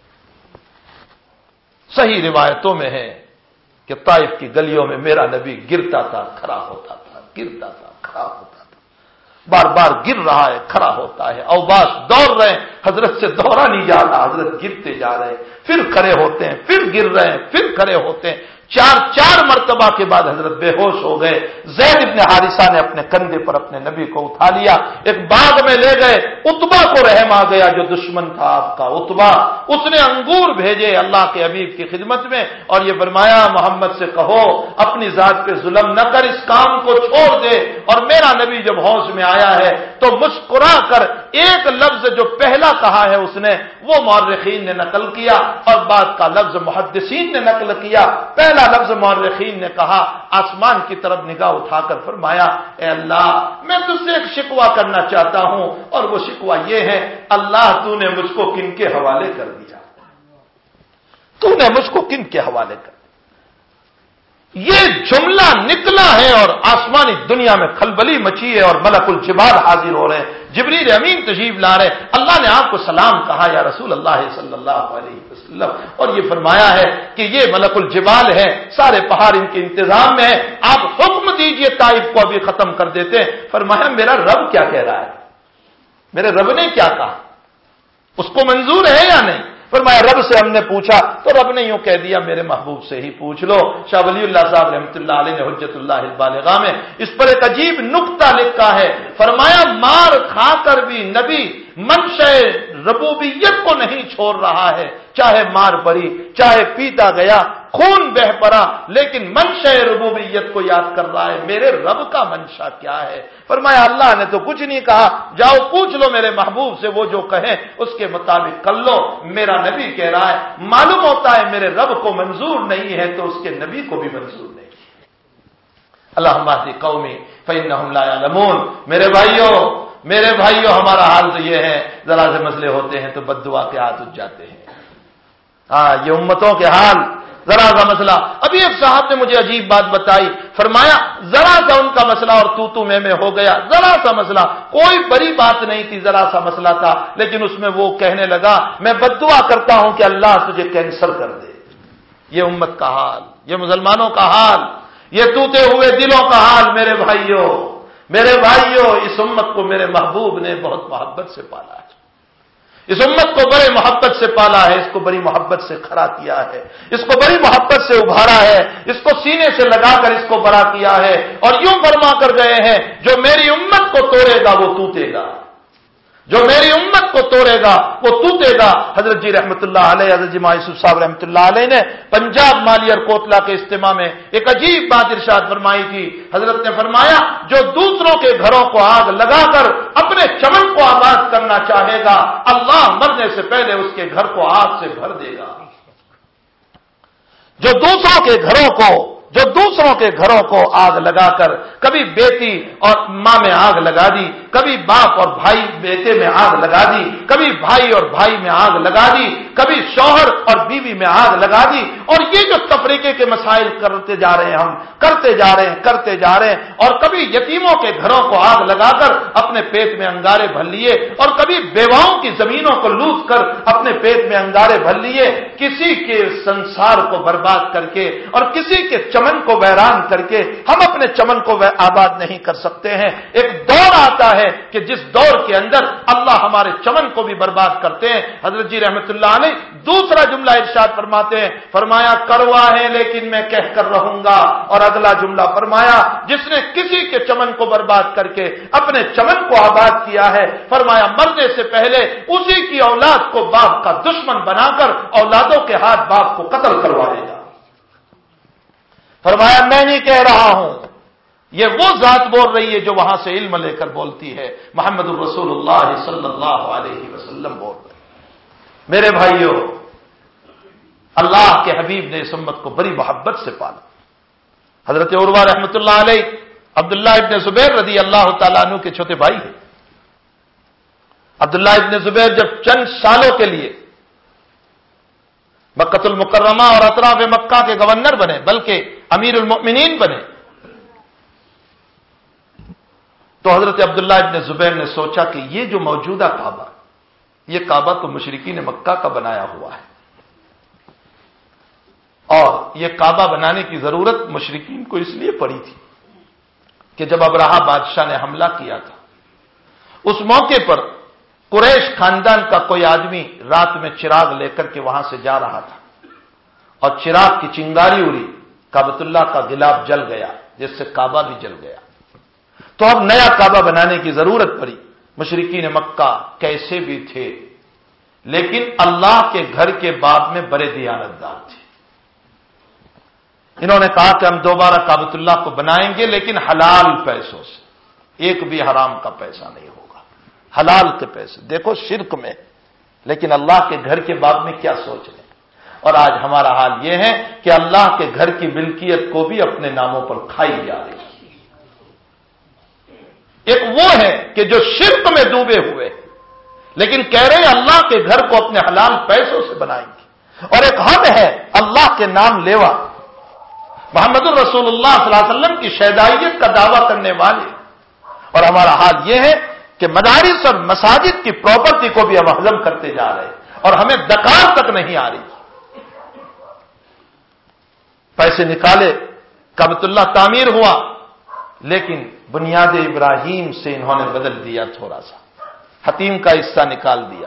صحیح روایتوں میں ہے کہ طائف کی گلیوں میں میرا نبی گرتا تھا کھڑا ہوتا تھا، گرتا تھا کھڑا ہوتا تھا، بار بار گر رہا ہے کھڑا ہوتا ہے، اوباش دوڑ رہے ہیں، حضرت سے دوڑا نہیں جا رہا، حضرت گرتے جا رہے ہیں، پھر کھڑے ہوتے ہیں، پھر گر رہے ہیں، پھر کھڑے ہوتے ہیں، 4 مرتبہ کے بعد حضرت بے ہوش ہو گئے۔ زید ابن حارثہ نے اپنے کندھے پر اپنے نبی کو اٹھا لیا، ایک باغ میں لے گئے، عتبہ کو رحم آ گیا جو دشمن تھا آپ کا عتبہ، اس نے انگور بھیجے اللہ کے حبیب کی خدمت میں اور یہ فرمایا محمد سے کہو اپنی ذات پہ ظلم نہ کر، اس کام کو چھوڑ دے، اور میرا نبی جب ہوش میں آیا ہے تو مسکرا کر ایک لفظ جو پہلا کہا ہے اس نے، وہ مورخین نے نقل کیا اور بعد کا لفظ محدثین نے نقل کیا۔ پہلا لفظ مورخین نے کہا آسمان کی طرف نگاہ اٹھا کر فرمایا اے اللہ میں تجھ سے ایک شکوہ کرنا چاہتا ہوں، اور وہ شکوہ یہ ہے اللہ تو نے مجھ کو کن کے حوالے کر دیا، تو نے مجھ کو کن کے حوالے کر دیا۔ یہ جملہ نکلا ہے اور آسمانی دنیا میں کھلبلی مچی ہے اور ملک الجبال حاضر ہو رہے ہیں، جبریل امین تشریف لا رہے ہیں، اللہ نے آپ کو سلام کہا یا رسول اللہ صلی اللہ علیہ وسلم، اور یہ فرمایا ہے کہ یہ ملک الجبال ہے، سارے پہاڑ ان کے انتظام میں ہے، آپ حکم دیجئے طائف کو ابھی ختم کر دیتے ہیں۔ فرمایا میرا رب کیا کہہ رہا ہے، میرے رب نے کیا کہا، اس کو منظور ہے یا نہیں؟ فرمایا رب سے ہم نے پوچھا تو رب نے یوں کہہ دیا میرے محبوب سے ہی پوچھ لو۔ شاہ ولی اللہ صاحب رحمۃ اللہ علیہ نے حجت اللہ البالغہ میں اس پر ایک عجیب نکتہ لکھا ہے، فرمایا مار کھا کر بھی نبی منشأ ربوبیت کو نہیں چھوڑ رہا ہے، چاہے مار پڑی، چاہے پیتا گیا، خون بہ پڑا، لیکن منشا ربوبیت کو یاد کر رہا ہے، میرے رب کا منشا کیا ہے؟ فرمایا اللہ نے تو کچھ نہیں کہا، جاؤ پوچھ لو میرے محبوب سے، وہ جو کہیں اس کے مطابق کر لو۔ میرا نبی کہہ رہا ہے معلوم ہوتا ہے میرے رب کو منظور نہیں ہے تو اس کے نبی کو بھی منظور نہیں ہے۔ اللہم اہد قومی فانہم لا یعلمون۔ میرے بھائیوں ہمارا حال تو یہ ہے، ذرا سے مسئلے ہوتے ہیں تو بد دعا کے ہاتھ اٹھ جاتے ہیں۔ یہ امتوں کے حال، ذرا سا مسئلہ۔ ابھی ایک صاحب نے مجھے عجیب بات بتائی، فرمایا ذرا سا ان کا مسئلہ اور تو میں ہو گیا، ذرا سا مسئلہ، کوئی بڑی بات نہیں تھی، ذرا سا مسئلہ تھا، لیکن اس میں وہ کہنے لگا میں بد دعا کرتا ہوں کہ اللہ تجھے کینسر کر دے۔ یہ امت کا حال، یہ مسلمانوں کا حال، یہ ٹوٹے ہوئے دلوں کا حال۔ میرے بھائیوں اس امت کو میرے محبوب نے بہت محبت سے پالا ہے، اس امت کو بڑے محبت سے پالا ہے، اس کو بڑی محبت سے کھڑا کیا ہے، اس کو بڑی محبت سے ابھارا ہے، اس کو سینے سے لگا کر اس کو بڑا کیا ہے، اور یوں فرما کر گئے ہیں جو میری امت کو توڑے گا وہ ٹوٹے گا، جو میری امت کو توڑے گا وہ ٹوٹے گا۔ حضرت جی رحمۃ اللہ علیہ، حضرت جی یوسف صاحب رحمۃ اللہ علیہ نے پنجاب مالیہ کوٹلہ کے اجتماع میں ایک عجیب بات ارشاد فرمائی تھی۔ حضرت نے فرمایا جو دوسروں کے گھروں کو آگ لگا کر اپنے چمن کو آباد کرنا چاہے گا، اللہ مرنے سے پہلے اس کے گھر کو آگ سے بھر دے گا۔ جو دوسروں کے گھروں کو آگ لگا کر، کبھی بیٹی اور ماں میں آگ لگا دی، کبھی باپ اور بھائی بیٹے میں آگ لگا دی، کبھی بھائی اور بھائی میں آگ لگا دی، کبھی شوہر اور بیوی میں آگ لگا دی، اور یہ جو تفریقے کے مسائل کرتے جا رہے ہیں، اور کبھی یتیموں کے گھروں کو آگ لگا کر اپنے پیٹ میں انگارے بھر لیے، اور کبھی بیواؤں کی زمینوں کو لوٹ کر اپنے پیٹ میں انگارے بھر لیے، کسی کے سنسار کو برباد کر کے اور کسی کے چمن کو ویران کر کے ہم اپنے چمن کو آباد نہیں کر سکتے ہیں۔ ایک دور آتا ہے کہ جس دور کے اندر اللہ ہمارے چمن کو بھی برباد کرتے ہیں۔ حضرت جی رحمۃ اللہ علیہ دوسرا جملہ ارشاد فرماتے ہیں، فرمایا کروا ہے لیکن میں کہہ کر رہوں گا، اور اگلا جملہ فرمایا جس نے کسی کے چمن کو برباد کر کے اپنے چمن کو آباد کیا ہے، فرمایا مرنے سے پہلے اسی کی اولاد کو باپ کا دشمن بنا کر اولادوں کے ہاتھ باپ کو قتل کروائے گا۔ فرمایا میں نہیں کہہ رہا ہوں، یہ وہ ذات بول رہی ہے جو وہاں سے علم لے کر بولتی ہے، محمد الرسول اللہ صلی اللہ علیہ وسلم بول رہے ہیں۔ میرے بھائیوں اللہ کے حبیب نے اس امت کو بڑی محبت سے پالا۔ حضرت عروہ رحمۃ اللہ علیہ عبداللہ ابن زبیر رضی اللہ تعالیٰ عنہ کے چھوٹے بھائی ہیں۔ عبداللہ ابن زبیر جب چند سالوں کے لیے مکہ المکرمہ اور اطراف مکہ کے گورنر بنے، بلکہ امیر المؤمنین بنے، تو حضرت عبداللہ ابن زبیر نے سوچا کہ یہ جو موجودہ کعبہ، یہ کعبہ تو مشرکین مکہ کا بنایا ہوا ہے، اور یہ کعبہ بنانے کی ضرورت مشرکین کو اس لیے پڑی تھی کہ جب ابرہہ بادشاہ نے حملہ کیا تھا، اس موقع پر قریش خاندان کا کوئی آدمی رات میں چراغ لے کر کے وہاں سے جا رہا تھا، اور چراغ کی چنگاری اڑی، کعبۃ اللہ کا غلاف جل گیا، جس سے کعبہ بھی جل گیا۔ تو اب نیا کعبہ بنانے کی ضرورت پڑی۔ مشرکین مکہ کیسے بھی تھے، لیکن اللہ کے گھر کے باب میں بڑے دیانتدار تھے۔ انہوں نے کہا کہ ہم دوبارہ کعبۃ اللہ کو بنائیں گے، لیکن حلال پیسوں سے، ایک بھی حرام کا پیسہ نہیں ہوگا، حلال کے پیسے۔ دیکھو شرک میں، لیکن اللہ کے گھر کے باب میں کیا سوچ رہے ہیں۔ اور آج ہمارا حال یہ ہے کہ اللہ کے گھر کی ملکیت کو بھی اپنے ناموں پر کھائی جا رہی ہے۔ ایک وہ ہے کہ جو شرک میں ڈوبے ہوئے لیکن کہہ رہے ہیں اللہ کے گھر کو اپنے حلال پیسوں سے بنائیں گے، اور ایک ہم ہے اللہ کے نام لیوا، محمد الرسول اللہ صلی اللہ علیہ وسلم کی شہدائیت کا دعویٰ کرنے والے، اور ہمارا حال یہ ہے کہ مدارس اور مساجد کی پراپرٹی کو بھی ہم ہضم کرتے جا رہے ہیں، اور ہمیں دکار تک نہیں آ رہی۔ پیسے نکالے، کعبۃ اللہ تعمیر ہوا، لیکن بنیاد ابراہیم سے انہوں نے بدل دیا، تھوڑا سا حتیم کا حصہ نکال دیا،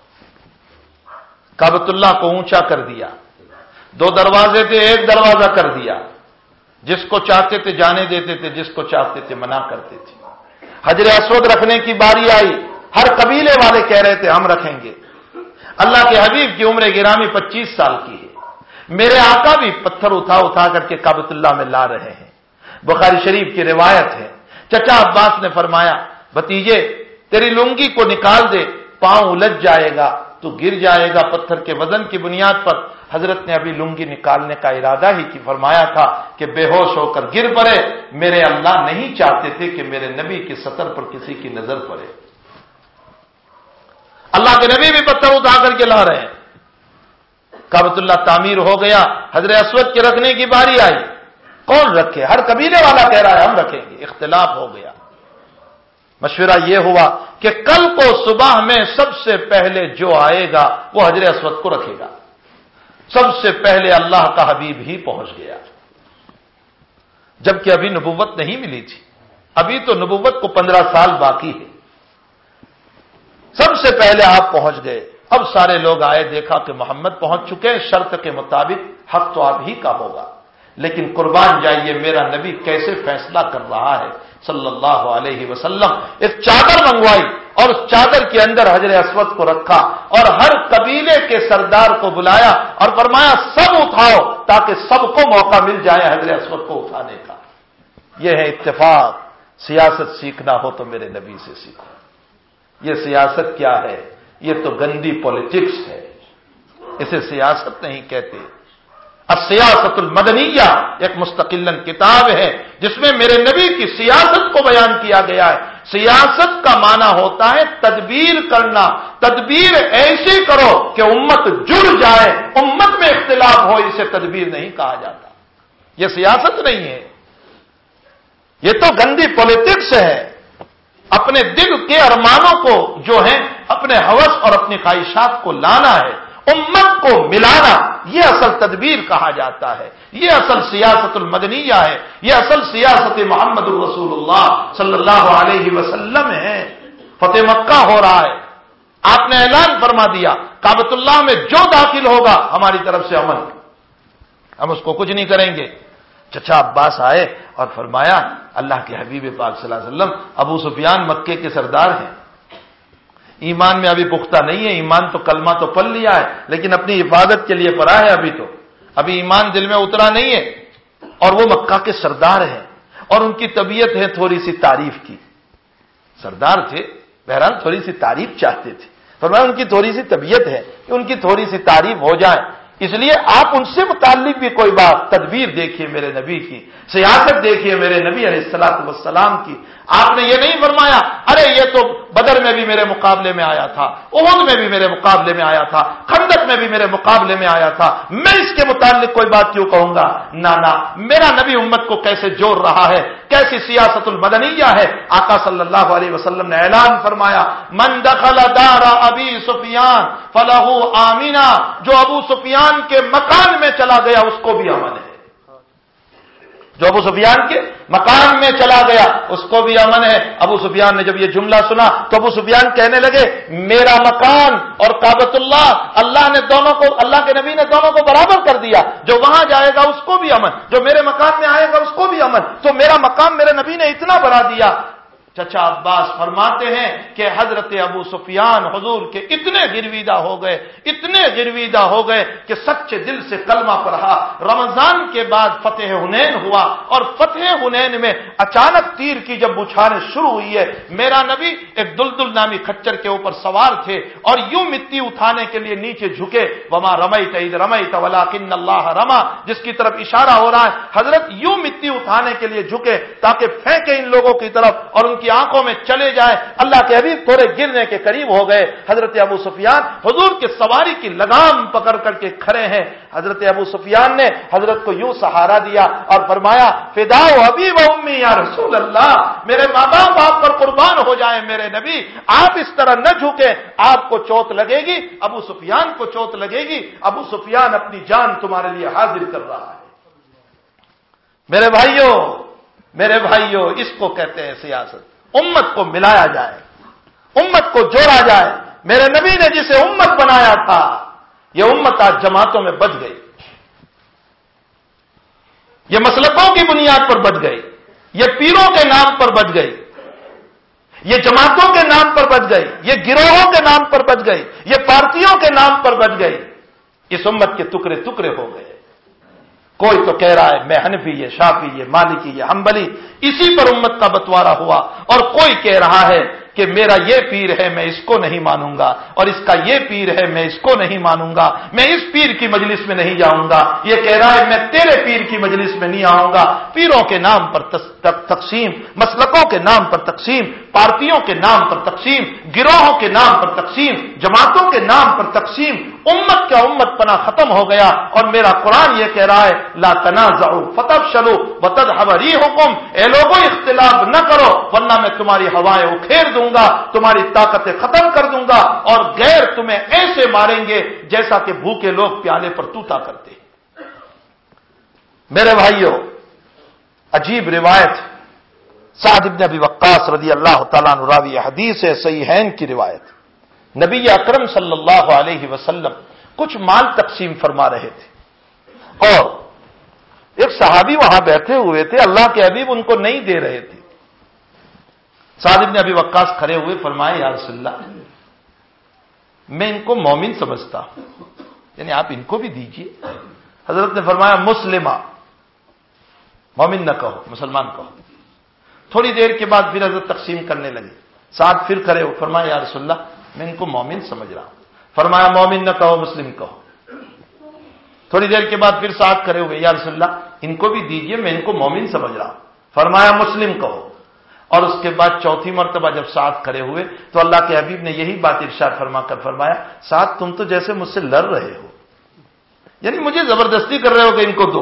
کعبۃ اللہ کو اونچا کر دیا، 2 دروازے تھے 1 دروازہ کر دیا، جس کو چاہتے تھے جانے دیتے تھے، جس کو چاہتے تھے منع کرتے تھے۔ حجر اسود رکھنے کی باری آئی، ہر قبیلے والے کہہ رہے تھے ہم رکھیں گے۔ اللہ کے حبیب کی عمر گرامی 25 سال کی ہے، میرے آقا بھی پتھر اٹھا اٹھا کر کے کعبۃ اللہ میں لا رہے ہیں۔ بخاری شریف کی روایت ہے، چچا عباس نے فرمایا بھتیجے تیری لنگی کو نکال دے، پاؤں الجھ جائے گا، تو گر جائے گا پتھر کے وزن کی بنیاد پر۔ حضرت نے ابھی لنگی نکالنے کا ارادہ ہی کی، فرمایا تھا کہ بے ہوش ہو کر گر پڑے، میرے اللہ نہیں چاہتے تھے کہ میرے نبی کی سطر پر کسی کی نظر پڑے۔ اللہ کے نبی بھی پتھر اٹھا کر کے لا رہے ہیں۔ کعبۃ اللہ تعمیر ہو گیا، حجر اسود کے رکھنے کی باری آئی، کون رکھے؟ ہر قبیلے والا کہہ رہا ہے ہم رکھیں گے، اختلاف ہو گیا۔ مشورہ یہ ہوا کہ کل کو صبح میں سب سے پہلے جو آئے گا وہ حجر اسود کو رکھے گا۔ سب سے پہلے اللہ کا حبیب ہی پہنچ گیا، جبکہ ابھی نبوت نہیں ملی تھی، ابھی تو نبوت کو 15 سال باقی ہے۔ سب سے پہلے آپ پہنچ گئے۔ اب سارے لوگ آئے، دیکھا کہ محمد پہنچ چکے، شرط کے مطابق حق تو آپ ہی کا ہوگا، لیکن قربان جائیے میرا نبی کیسے فیصلہ کر رہا ہے صلی اللہ علیہ وسلم۔ ایک چادر منگوائی اور اس چادر کے اندر حجر اسود کو رکھا اور ہر قبیلے کے سردار کو بلایا اور فرمایا سب اٹھاؤ تاکہ سب کو موقع مل جائے حجر اسود کو اٹھانے کا۔ یہ ہے اتفاق۔ سیاست سیکھنا ہو تو میرے نبی سے سیکھو۔ یہ سیاست کیا ہے؟ یہ تو گندی پولیٹکس ہے، اسے سیاست نہیں کہتے۔ السیاست المدنیہ ایک مستقل کتاب ہے جس میں میرے نبی کی سیاست کو بیان کیا گیا ہے۔ سیاست کا معنی ہوتا ہے تدبیر کرنا، تدبیر ایسی کرو کہ امت جڑ جائے، امت میں اختلاف ہو، اسے تدبیر نہیں کہا جاتا، یہ سیاست نہیں ہے، یہ تو گندی پولیٹکس ہے۔ اپنے دل کے ارمانوں کو جو ہے اپنے ہوس اور اپنی خواہشات کو لانا ہے، امت کو ملانا، یہ اصل تدبیر کہا جاتا ہے، یہ اصل سیاست المدنیہ ہے، یہ اصل سیاست محمد الرسول اللہ صلی اللہ علیہ وسلم ہے۔ فتح مکہ ہو رہا ہے، آپ نے اعلان فرما دیا کعبۃ اللہ میں جو داخل ہوگا ہماری طرف سے امن، ہم اس کو کچھ نہیں کریں گے۔ چچا عباس آئے اور فرمایا اللہ کے حبیب پاک صلی اللہ علیہ وسلم، ابو سفیان مکے کے سردار ہیں، ایمان میں ابھی پختہ نہیں ہے، ایمان تو کلمہ تو پڑھ لیا ہے لیکن اپنی حفاظت کے لیے پڑھا ہے، ابھی ایمان دل میں اترا نہیں ہے، اور وہ مکہ کے سردار ہیں اور ان کی طبیعت ہے تھوڑی سی تعریف کی، سردار تھے بہرحال تھوڑی سی تعریف چاہتے تھے، فرمایا ان کی تھوڑی سی طبیعت ہے کہ ان کی تھوڑی سی تعریف ہو جائے، اس لیے آپ ان سے متعلق بھی کوئی بات، تدبیر دیکھیے میرے نبی کی، سیاست دیکھیے میرے نبی علیہ الصلوۃ والسلام کی۔ آپ نے یہ نہیں فرمایا ارے یہ تو بدر میں بھی میرے مقابلے میں آیا تھا، احد میں بھی میرے مقابلے میں آیا تھا، خندق میں بھی میرے مقابلے میں آیا تھا، میں اس کے متعلق کوئی بات کیوں کہوں گا؟ نہ، میرا نبی امت کو کیسے جوڑ رہا ہے، کیسی سیاست المدنیہ ہے۔ آقا صلی اللہ علیہ وسلم نے اعلان فرمایا من دخل دار ابی سفیان فلہ آمینہ، جو ابو سفیان کے مکان میں چلا گیا اس کو بھی امن ہے، جو ابو سفیان کے مکان میں چلا گیا اس کو بھی امن ہے۔ ابو سفیان نے جب یہ جملہ سنا تو ابو سفیان کہنے لگے میرا مکان اور کعبۃ اللہ، اللہ کے نبی نے دونوں کو برابر کر دیا، جو وہاں جائے گا اس کو بھی امن، جو میرے مکان میں آئے گا اس کو بھی امن، تو میرا مقام میرے نبی نے اتنا بڑھا دیا۔ چچا عباس فرماتے ہیں کہ حضرت ابو سفیان حضور کے اتنے گرویدہ ہو گئے کہ سچے دل سے کلمہ پڑھا۔ رمضان کے بعد فتح حنین ہوا اور فتح حنین میں اچانک تیر کی جب بچھاریں شروع ہوئی ہے، میرا نبی ایک دلدل نامی خچر کے اوپر سوار تھے اور یوں مٹی اٹھانے کے لیے نیچے جھکے، وما رمیت اذ رمیت ولکن اللہ رما، جس کی طرف اشارہ ہو رہا ہے، حضرت یوں مٹی اٹھانے کے لیے جھکے تاکہ پھینکے ان لوگوں کی طرف اور ان کی آنکھوں میں چلے جائے۔ اللہ کے حبیب تھوڑے گرنے کے قریب ہو گئے، حضرت ابو سفیان حضور کی سواری کی لگام پکڑ کر کے کھڑے ہیں۔ حضرت ابو سفیان نے حضرت کو یوں سہارا دیا اور فرمایا فداء ابی و امی یا رسول اللہ، میرے ماں باپ آپ پر قربان ہو جائیں میرے نبی، آپ اس طرح نہ جھکیں، آپ کو چوٹ لگے گی، ابو سفیان کو چوٹ لگے گی، ابو سفیان اپنی جان تمہارے لیے حاضر کر رہا ہے۔ میرے بھائیوں اس کو کہتے ہیں سیاست، امت کو ملایا جائے، امت کو جوڑا جائے۔ میرے نبی نے جسے امت بنایا تھا، یہ امت آج جماعتوں میں بٹ گئی، یہ مسلکوں کی بنیاد پر بٹ گئی، یہ پیروں کے نام پر بٹ گئی، یہ جماعتوں کے نام پر بٹ گئی، یہ گروہوں کے نام پر بٹ گئی، یہ پارٹیوں کے نام پر بٹ گئی، اس امت کے ٹکڑے ٹکڑے ہو گئے۔ کوئی تو کہہ رہا ہے میں حنفی ہے، شافعی ہے، مالکی ہے، حنبلی، اسی پر امت کا بٹوارا ہوا، اور کوئی کہہ رہا ہے کہ میرا یہ پیر ہے میں اس کو نہیں مانوں گا، اور اس کا یہ پیر ہے میں اس کو نہیں مانوں گا، میں اس پیر کی مجلس میں نہیں جاؤں گا، یہ کہہ رہا ہے میں تیرے پیر کی مجلس میں نہیں آؤں گا۔ پیروں کے نام پر تقسیم، مسلکوں کے نام پر تقسیم، پارٹیوں کے نام پر تقسیم، گروہوں کے نام پر تقسیم، جماعتوں کے نام پر تقسیم، امت کا امت پنا ختم ہو گیا۔ اور میرا قرآن یہ کہہ رہا ہے لا تنازعوا فتفشلوا وتذهب ريحكم، اے لوگوں اختلاف نہ کرو ورنہ میں تمہاری ہوائیں اکھیڑ دوں گا، تمہاری طاقتیں ختم کر دوں گا، اور غیر تمہیں ایسے ماریں گے جیسا کہ بھوکے لوگ پیالے پر طوطا کرتے ہیں۔ میرے بھائیوں، عجیب روایت، سعد بن ابی وقاص رضی اللہ تعالیٰ عنہ راوی حدیث ہے، صحیحین کی روایت، نبی اکرم صلی اللہ علیہ وسلم کچھ مال تقسیم فرما رہے تھے، اور ایک صحابی وہاں بیٹھے ہوئے تھے، اللہ کے حبیب ان کو نہیں دے رہے تھے۔ سعد بن ابی وقاص کھڑے ہوئے، فرمائے یا رسول اللہ میں ان کو مومن سمجھتا ہوں، یعنی آپ ان کو بھی دیجئے۔ حضرت نے فرمایا مسلمہ، مومن نہ کہو، مسلمان کہو۔ تھوڑی دیر کے بعد پھر حضرت تقسیم کرنے لگے، سعد پھر کھڑے ہو، فرمایا یا رسول اللہ میں ان کو مومن سمجھ رہا ہوں، فرمایا مومن نہ کہو، مسلم کہو۔ تھوڑی دیر کے بعد پھر سعد کھڑے ہوئے، یا رسول اللہ ان کو بھی دیجئے، میں ان کو مومن سمجھ رہا ہوں، فرمایا مسلم کہو۔ اور اس کے بعد چوتھی مرتبہ جب سعد کھڑے ہوئے تو اللہ کے حبیب نے یہی بات ارشاد فرما کر فرمایا سعد تم تو جیسے مجھ سے لڑ رہے ہو، یعنی مجھے زبردستی کر رہے ہو کہ ان کو دو۔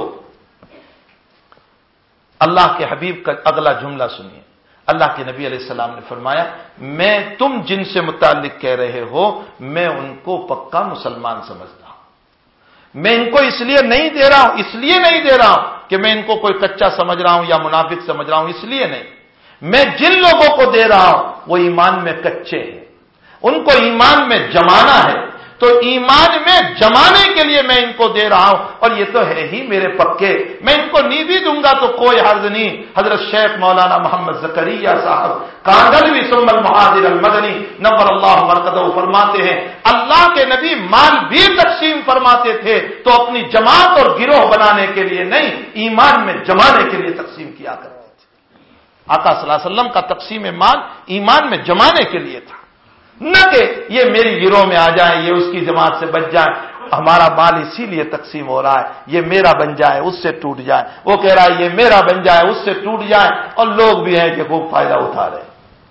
اللہ کے حبیب کا اگلا جملہ سنیے، اللہ کے نبی علیہ السلام نے فرمایا میں تم جن سے متعلق کہہ رہے ہو میں ان کو پکا مسلمان سمجھتا ہوں، میں ان کو اس لیے نہیں دے رہا ہوں کہ میں ان کو کوئی کچا سمجھ رہا ہوں یا منافق سمجھ رہا ہوں، اس لیے نہیں، میں جن لوگوں کو دے رہا ہوں وہ ایمان میں کچے ہیں، ان کو ایمان میں جمانا ہے، تو ایمان میں جمانے کے لیے میں ان کو دے رہا ہوں، اور یہ تو ہے ہی میرے پکے، میں ان کو نہیں بھی دوں گا تو کوئی حرج نہیں۔ حضرت شیخ مولانا محمد زکریا صاحب کاندھلوی ثم المہاجر المدنی نور اللہ مرقدہ فرماتے ہیں اللہ کے نبی مال بھی تقسیم فرماتے تھے تو اپنی جماعت اور گروہ بنانے کے لیے نہیں، ایمان میں جمانے کے لیے تقسیم کیا کرتے تھے۔ آقا صلی اللہ علیہ وسلم کا تقسیم مال ایمان میں جمانے کے لیے تھا، نہ کہ یہ میری گروہ میں آ جائیں، یہ اس کی جماعت سے بچ جائے، ہمارا مال اسی لیے تقسیم ہو رہا ہے یہ میرا بن جائے اس سے ٹوٹ جائے، وہ کہہ رہا ہے یہ میرا بن جائے اس سے ٹوٹ جائے، اور لوگ بھی ہیں کہ خوب فائدہ اٹھا رہے ہیں۔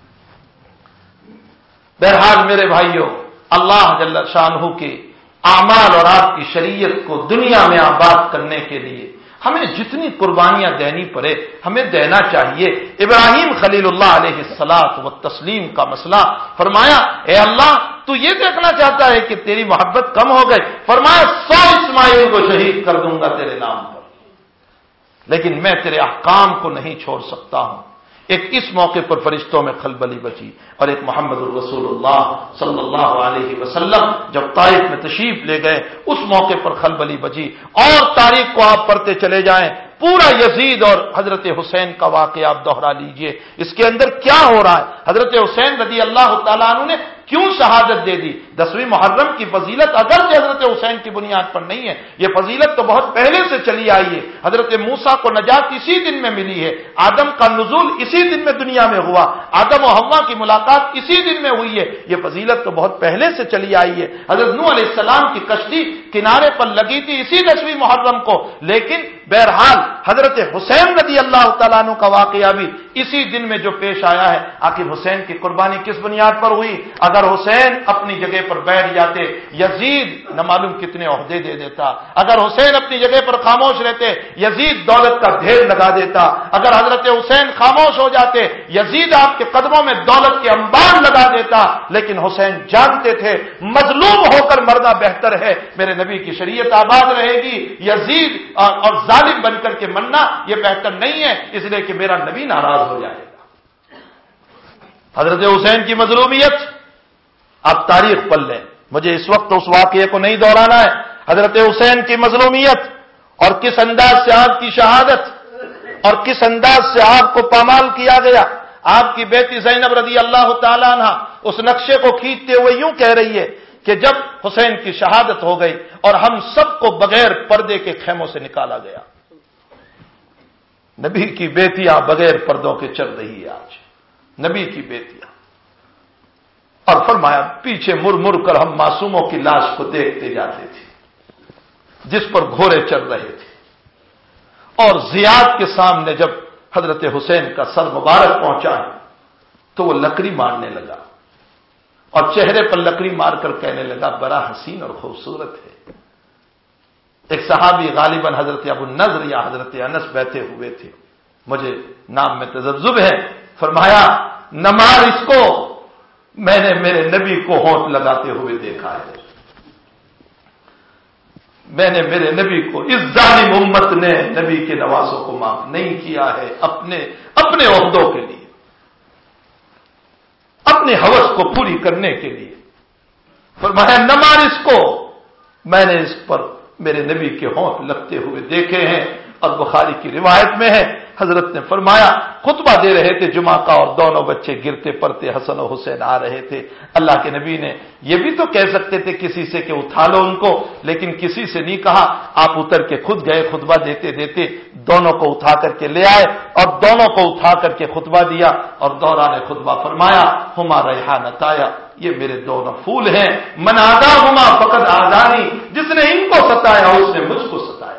بہرحال میرے بھائیوں، اللہ جل شانہ کے اعمال اور آپ کی شریعت کو دنیا میں آباد کرنے کے لیے ہمیں جتنی قربانیاں دینی پڑے ہمیں دینا چاہیے۔ ابراہیم خلیل اللہ علیہ الصلاۃ والتسلیم کا مسئلہ، فرمایا اے اللہ تو یہ دیکھنا چاہتا ہے کہ تیری محبت کم ہو گئی، فرمایا 100 اسماعیل کو شہید کر دوں گا تیرے نام پر، لیکن میں تیرے احکام کو نہیں چھوڑ سکتا ہوں۔ ایک اس موقع پر فرشتوں میں کھلبلی بچی، اور ایک محمد الرسول اللہ صلی اللہ علیہ وسلم جب طائف میں تشریف لے گئے اس موقع پر کھلبلی بچی۔ اور تاریخ کو آپ پڑھتے چلے جائیں، پورا یزید اور حضرت حسین کا واقعہ آپ دوہرا لیجئے، اس کے اندر کیا ہو رہا ہے۔ حضرت حسین رضی اللہ تعالیٰ عنہ نے کیوں شہادت دے دی؟ 10ویں محرم کی فضیلت اگرچہ حضرت حسین کی بنیاد پر نہیں ہے، یہ فضیلت تو بہت پہلے سے چلی آئی ہے۔ حضرت موسیٰ کو نجات اسی دن میں ملی ہے، آدم کا نزول اسی دن میں دنیا میں ہوا، آدم و حوا کی ملاقات اسی دن میں ہوئی ہے، یہ فضیلت تو بہت پہلے سے چلی آئی ہے۔ حضرت نوح علیہ السلام کی کشتی کنارے پر لگی تھی اسی 10ویں محرم کو، لیکن بہرحال حضرت حسین رضی اللہ تعالیٰ عنہ کا واقعہ بھی اسی دن میں جو پیش آیا ہے۔ آخر حسین کی قربانی کس بنیاد پر ہوئی؟ اگر حسین اپنی جگہ پر بیٹھ جاتے یزید نہ معلوم کتنے عہدے دے دیتا، اگر حسین اپنی جگہ پر خاموش رہتے یزید دولت کا ڈھیر لگا دیتا، اگر حضرت حسین خاموش ہو جاتے یزید آپ کے قدموں میں دولت کے انبار لگا دیتا، لیکن حسین جانتے تھے مظلوم ہو کر مرنا بہتر ہے، میرے نبی کی شریعت آباد رہے گی، یزید اور ظالم بن کر کے مرنا یہ بہتر نہیں ہے، اس لیے کہ میرا نبی ناراض ہو جائے گا۔ حضرت حسین کی مظلومیت آپ تاریخ پڑھ لیں، مجھے اس وقت اس واقعے کو نہیں دہرانا ہے۔ حضرت حسین کی مظلومیت اور کس انداز سے آپ کی شہادت اور کس انداز سے آپ کو پامال کیا گیا۔ آپ کی بیٹی زینب رضی اللہ تعالیٰ عنہ اس نقشے کو کھینچتے ہوئے یوں کہہ رہی ہے کہ جب حسین کی شہادت ہو گئی اور ہم سب کو بغیر پردے کے خیموں سے نکالا گیا، نبی کی بیٹیاں بغیر پردوں کے چل رہی ہے آج، نبی کی بیٹیاں. اور فرمایا پیچھے مڑ مڑ کر ہم معصوموں کی لاش کو دیکھتے جاتے تھے جس پر گھوڑے چل رہے تھے. اور زیاد کے سامنے جب حضرت حسین کا سر مبارک پہنچا تو وہ لکڑی مارنے لگا اور چہرے پر لکڑی مار کر کہنے لگا بڑا حسین اور خوبصورت ہے. ایک صحابی غالباً حضرت ابو النضر یا حضرت انس بیٹھے ہوئے تھے، مجھے نام میں تذبذب ہے، فرمایا نہ مار اس کو، میں نے میرے نبی کو ہونٹ لگاتے ہوئے دیکھا ہے. میں نے میرے نبی کو، اس ظالم امت نے نبی کے نواسوں کو معاف نہیں کیا ہے اپنے عہدوں کے لیے، اپنے ہوس کو پوری کرنے کے لیے. فرمایا نہ مار اس کو، میں نے اس پر میرے نبی کے ہونٹ لگتے ہوئے دیکھے ہیں. اور بخاری کی روایت میں ہے حضرت نے فرمایا خطبہ دے رہے تھے جمعہ کا اور دونوں بچے گرتے پڑتے حسن و حسین آ رہے تھے. اللہ کے نبی نے یہ بھی تو کہہ سکتے تھے کسی سے کہ اٹھا لو ان کو، لیکن کسی سے نہیں کہا. آپ اتر کے خود گئے، خطبہ دیتے دیتے دونوں کو اٹھا کر کے لے آئے اور دونوں کو اٹھا کر کے خطبہ دیا اور دوران خطبہ فرمایا ہما ریحانتایا، یہ میرے دونوں پھول ہیں، من آذاہما فقد آذانی، جس نے ان کو ستایا اس نے مجھ کو ستایا.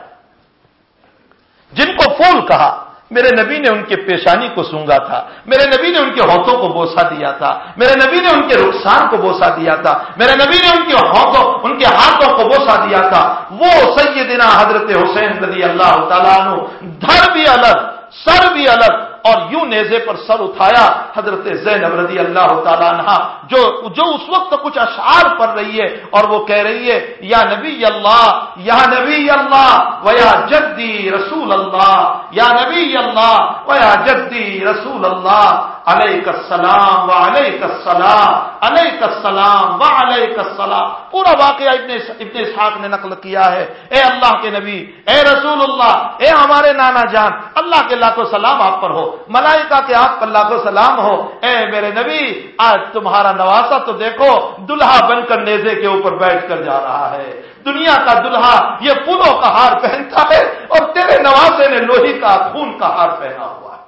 جن کو پھول کہا، میرے نبی نے ان کے پیشانی کو سونگا تھا، میرے نبی نے ان کے ہونٹوں کو بوسہ دیا تھا، میرے نبی نے ان کے رخسار کو بوسہ دیا تھا، میرے نبی نے ان کے ہاتھوں کو بوسہ دیا تھا. وہ سیدنا حضرت حسین رضی اللہ تعالیٰ عنہ دھڑ بھی الگ، سر بھی الگ، اور یوں نیزے پر سر اٹھایا. حضرت زینب رضی اللہ تعالیٰ عنہ جو اس وقت کچھ اشعار پڑھ رہی ہے اور وہ کہہ رہی ہے یا نبی اللہ، یا نبی اللہ و یا جدی رسول اللہ، یا نبی اللہ و یا جدی رسول اللہ، علیک السلام و علیک السلام، علیک السلام و علیک السلام. پورا واقعہ ابن اسحاق نے نقل کیا ہے. اے اللہ کے نبی، اے رسول اللہ، اے ہمارے نانا جان، اللہ کے لاکھوں سلام آپ پر ہو، ملائکہ کے آپ پر لاکھوں سلام ہو. اے میرے نبی، آج تمہارا نواسا تو دیکھو دلہا بن کر نیزے کے اوپر بیٹھ کر جا رہا ہے. دنیا کا دلہا یہ پھولوں کا ہار پہنتا ہے اور تیرے نواسے نے لوہی کا خون کا ہار پہنا ہوا ہے.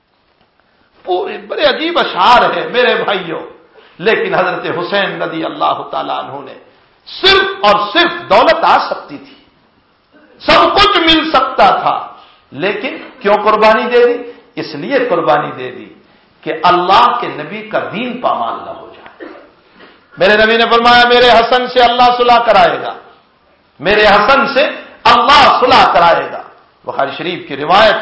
پورے بڑے عجیب اشعار ہے میرے بھائیوں. لیکن حضرت حسین رضی اللہ تعالیٰ عنہ نے صرف اور صرف دولت آ سکتی تھی، سب کچھ مل سکتا تھا، لیکن کیوں قربانی دے دی؟ اس لیے قربانی دے دی کہ اللہ کے نبی کا دین پامال نہ ہو جائے. میرے نبی نے فرمایا میرے حسن سے اللہ صلح کرائے گا، میرے حسن سے اللہ صلح کرائے گا. بخاری شریف کی روایت.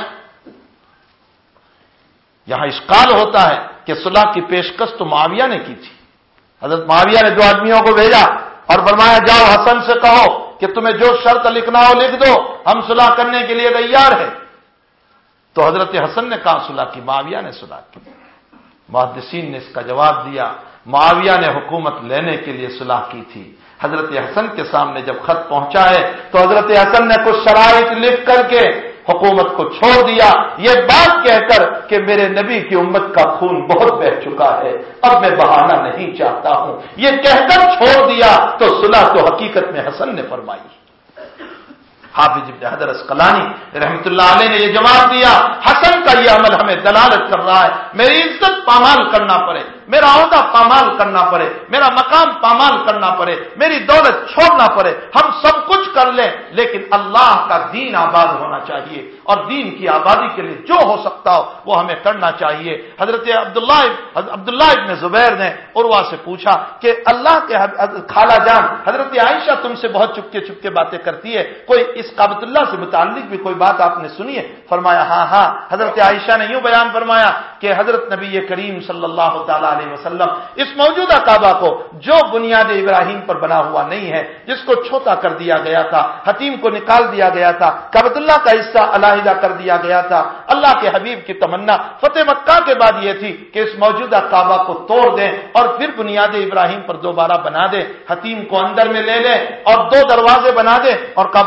یہاں اشکال ہوتا ہے کہ صلح کی پیشکش تو معاویہ نے کی تھی. حضرت معاویہ نے 2 آدمیوں کو بھیجا اور فرمایا جاؤ حسن سے کہو کہ تمہیں جو شرط لکھنا ہو لکھ دو، ہم صلح کرنے کے لیے تیار ہیں. تو حضرت حسن نے کہا صلح کی، معاویہ نے صلح کی. محدثین نے اس کا جواب دیا معاویہ نے حکومت لینے کے لیے صلح کی تھی. حضرت حسن کے سامنے جب خط پہنچا ہے تو حضرت حسن نے کچھ شرائط لکھ کر کے حکومت کو چھوڑ دیا، یہ بات کہہ کر کہ میرے نبی کی امت کا خون بہت بہہ چکا ہے، اب میں بہانا نہیں چاہتا ہوں، یہ کہہ کر چھوڑ دیا. تو صلح تو حقیقت میں حسن نے فرمائی. حافظ ابن حجر اسقلانی رحمۃ اللہ علیہ نے یہ جواب دیا حسن کا یہ عمل ہمیں دلالت کر رہا ہے میری عزت پامال کرنا پڑے، میرا عہدہ پامال کرنا پڑے، میرا مقام پامال کرنا پڑے، میری دولت چھوڑنا پڑے، ہم سب کچھ کر لیں، لیکن اللہ کا دین آباد ہونا چاہیے اور دین کی آبادی کے لیے جو ہو سکتا ہو وہ ہمیں کرنا چاہیے. حضرت عبداللہ ابن زبیر نے عروہ سے پوچھا کہ اللہ کے خالہ جان حضرت عائشہ تم سے بہت چپکے چپکے باتیں کرتی ہے، کوئی اس کعبۃ اللہ سے متعلق بھی کوئی بات آپ نے سنی ہے؟ فرمایا ہاں. حضرت عائشہ نے یوں بیان فرمایا کہ حضرت نبی کریم صلی اللہ تعالی علیہ وسلم اس موجودہ کعبہ کو جو بنیاد ابراہیم پر بنا ہوا نہیں ہے، جس کو چھوٹا کر دیا گیا تھا، حتیم کو نکال دیا گیا تھا، کعبۃ اللہ کا حصہ علیحدہ کر دیا گیا تھا، اللہ کے حبیب کی تمنا فتح مکہ کے بعد یہ تھی کہ اس موجودہ کعبہ کو توڑ دیں اور پھر بنیاد ابراہیم پر دوبارہ بنا دیں، حتیم کو اندر میں لے لیں اور 2 دروازے بنا دیں اور کعبۃ اللہ کو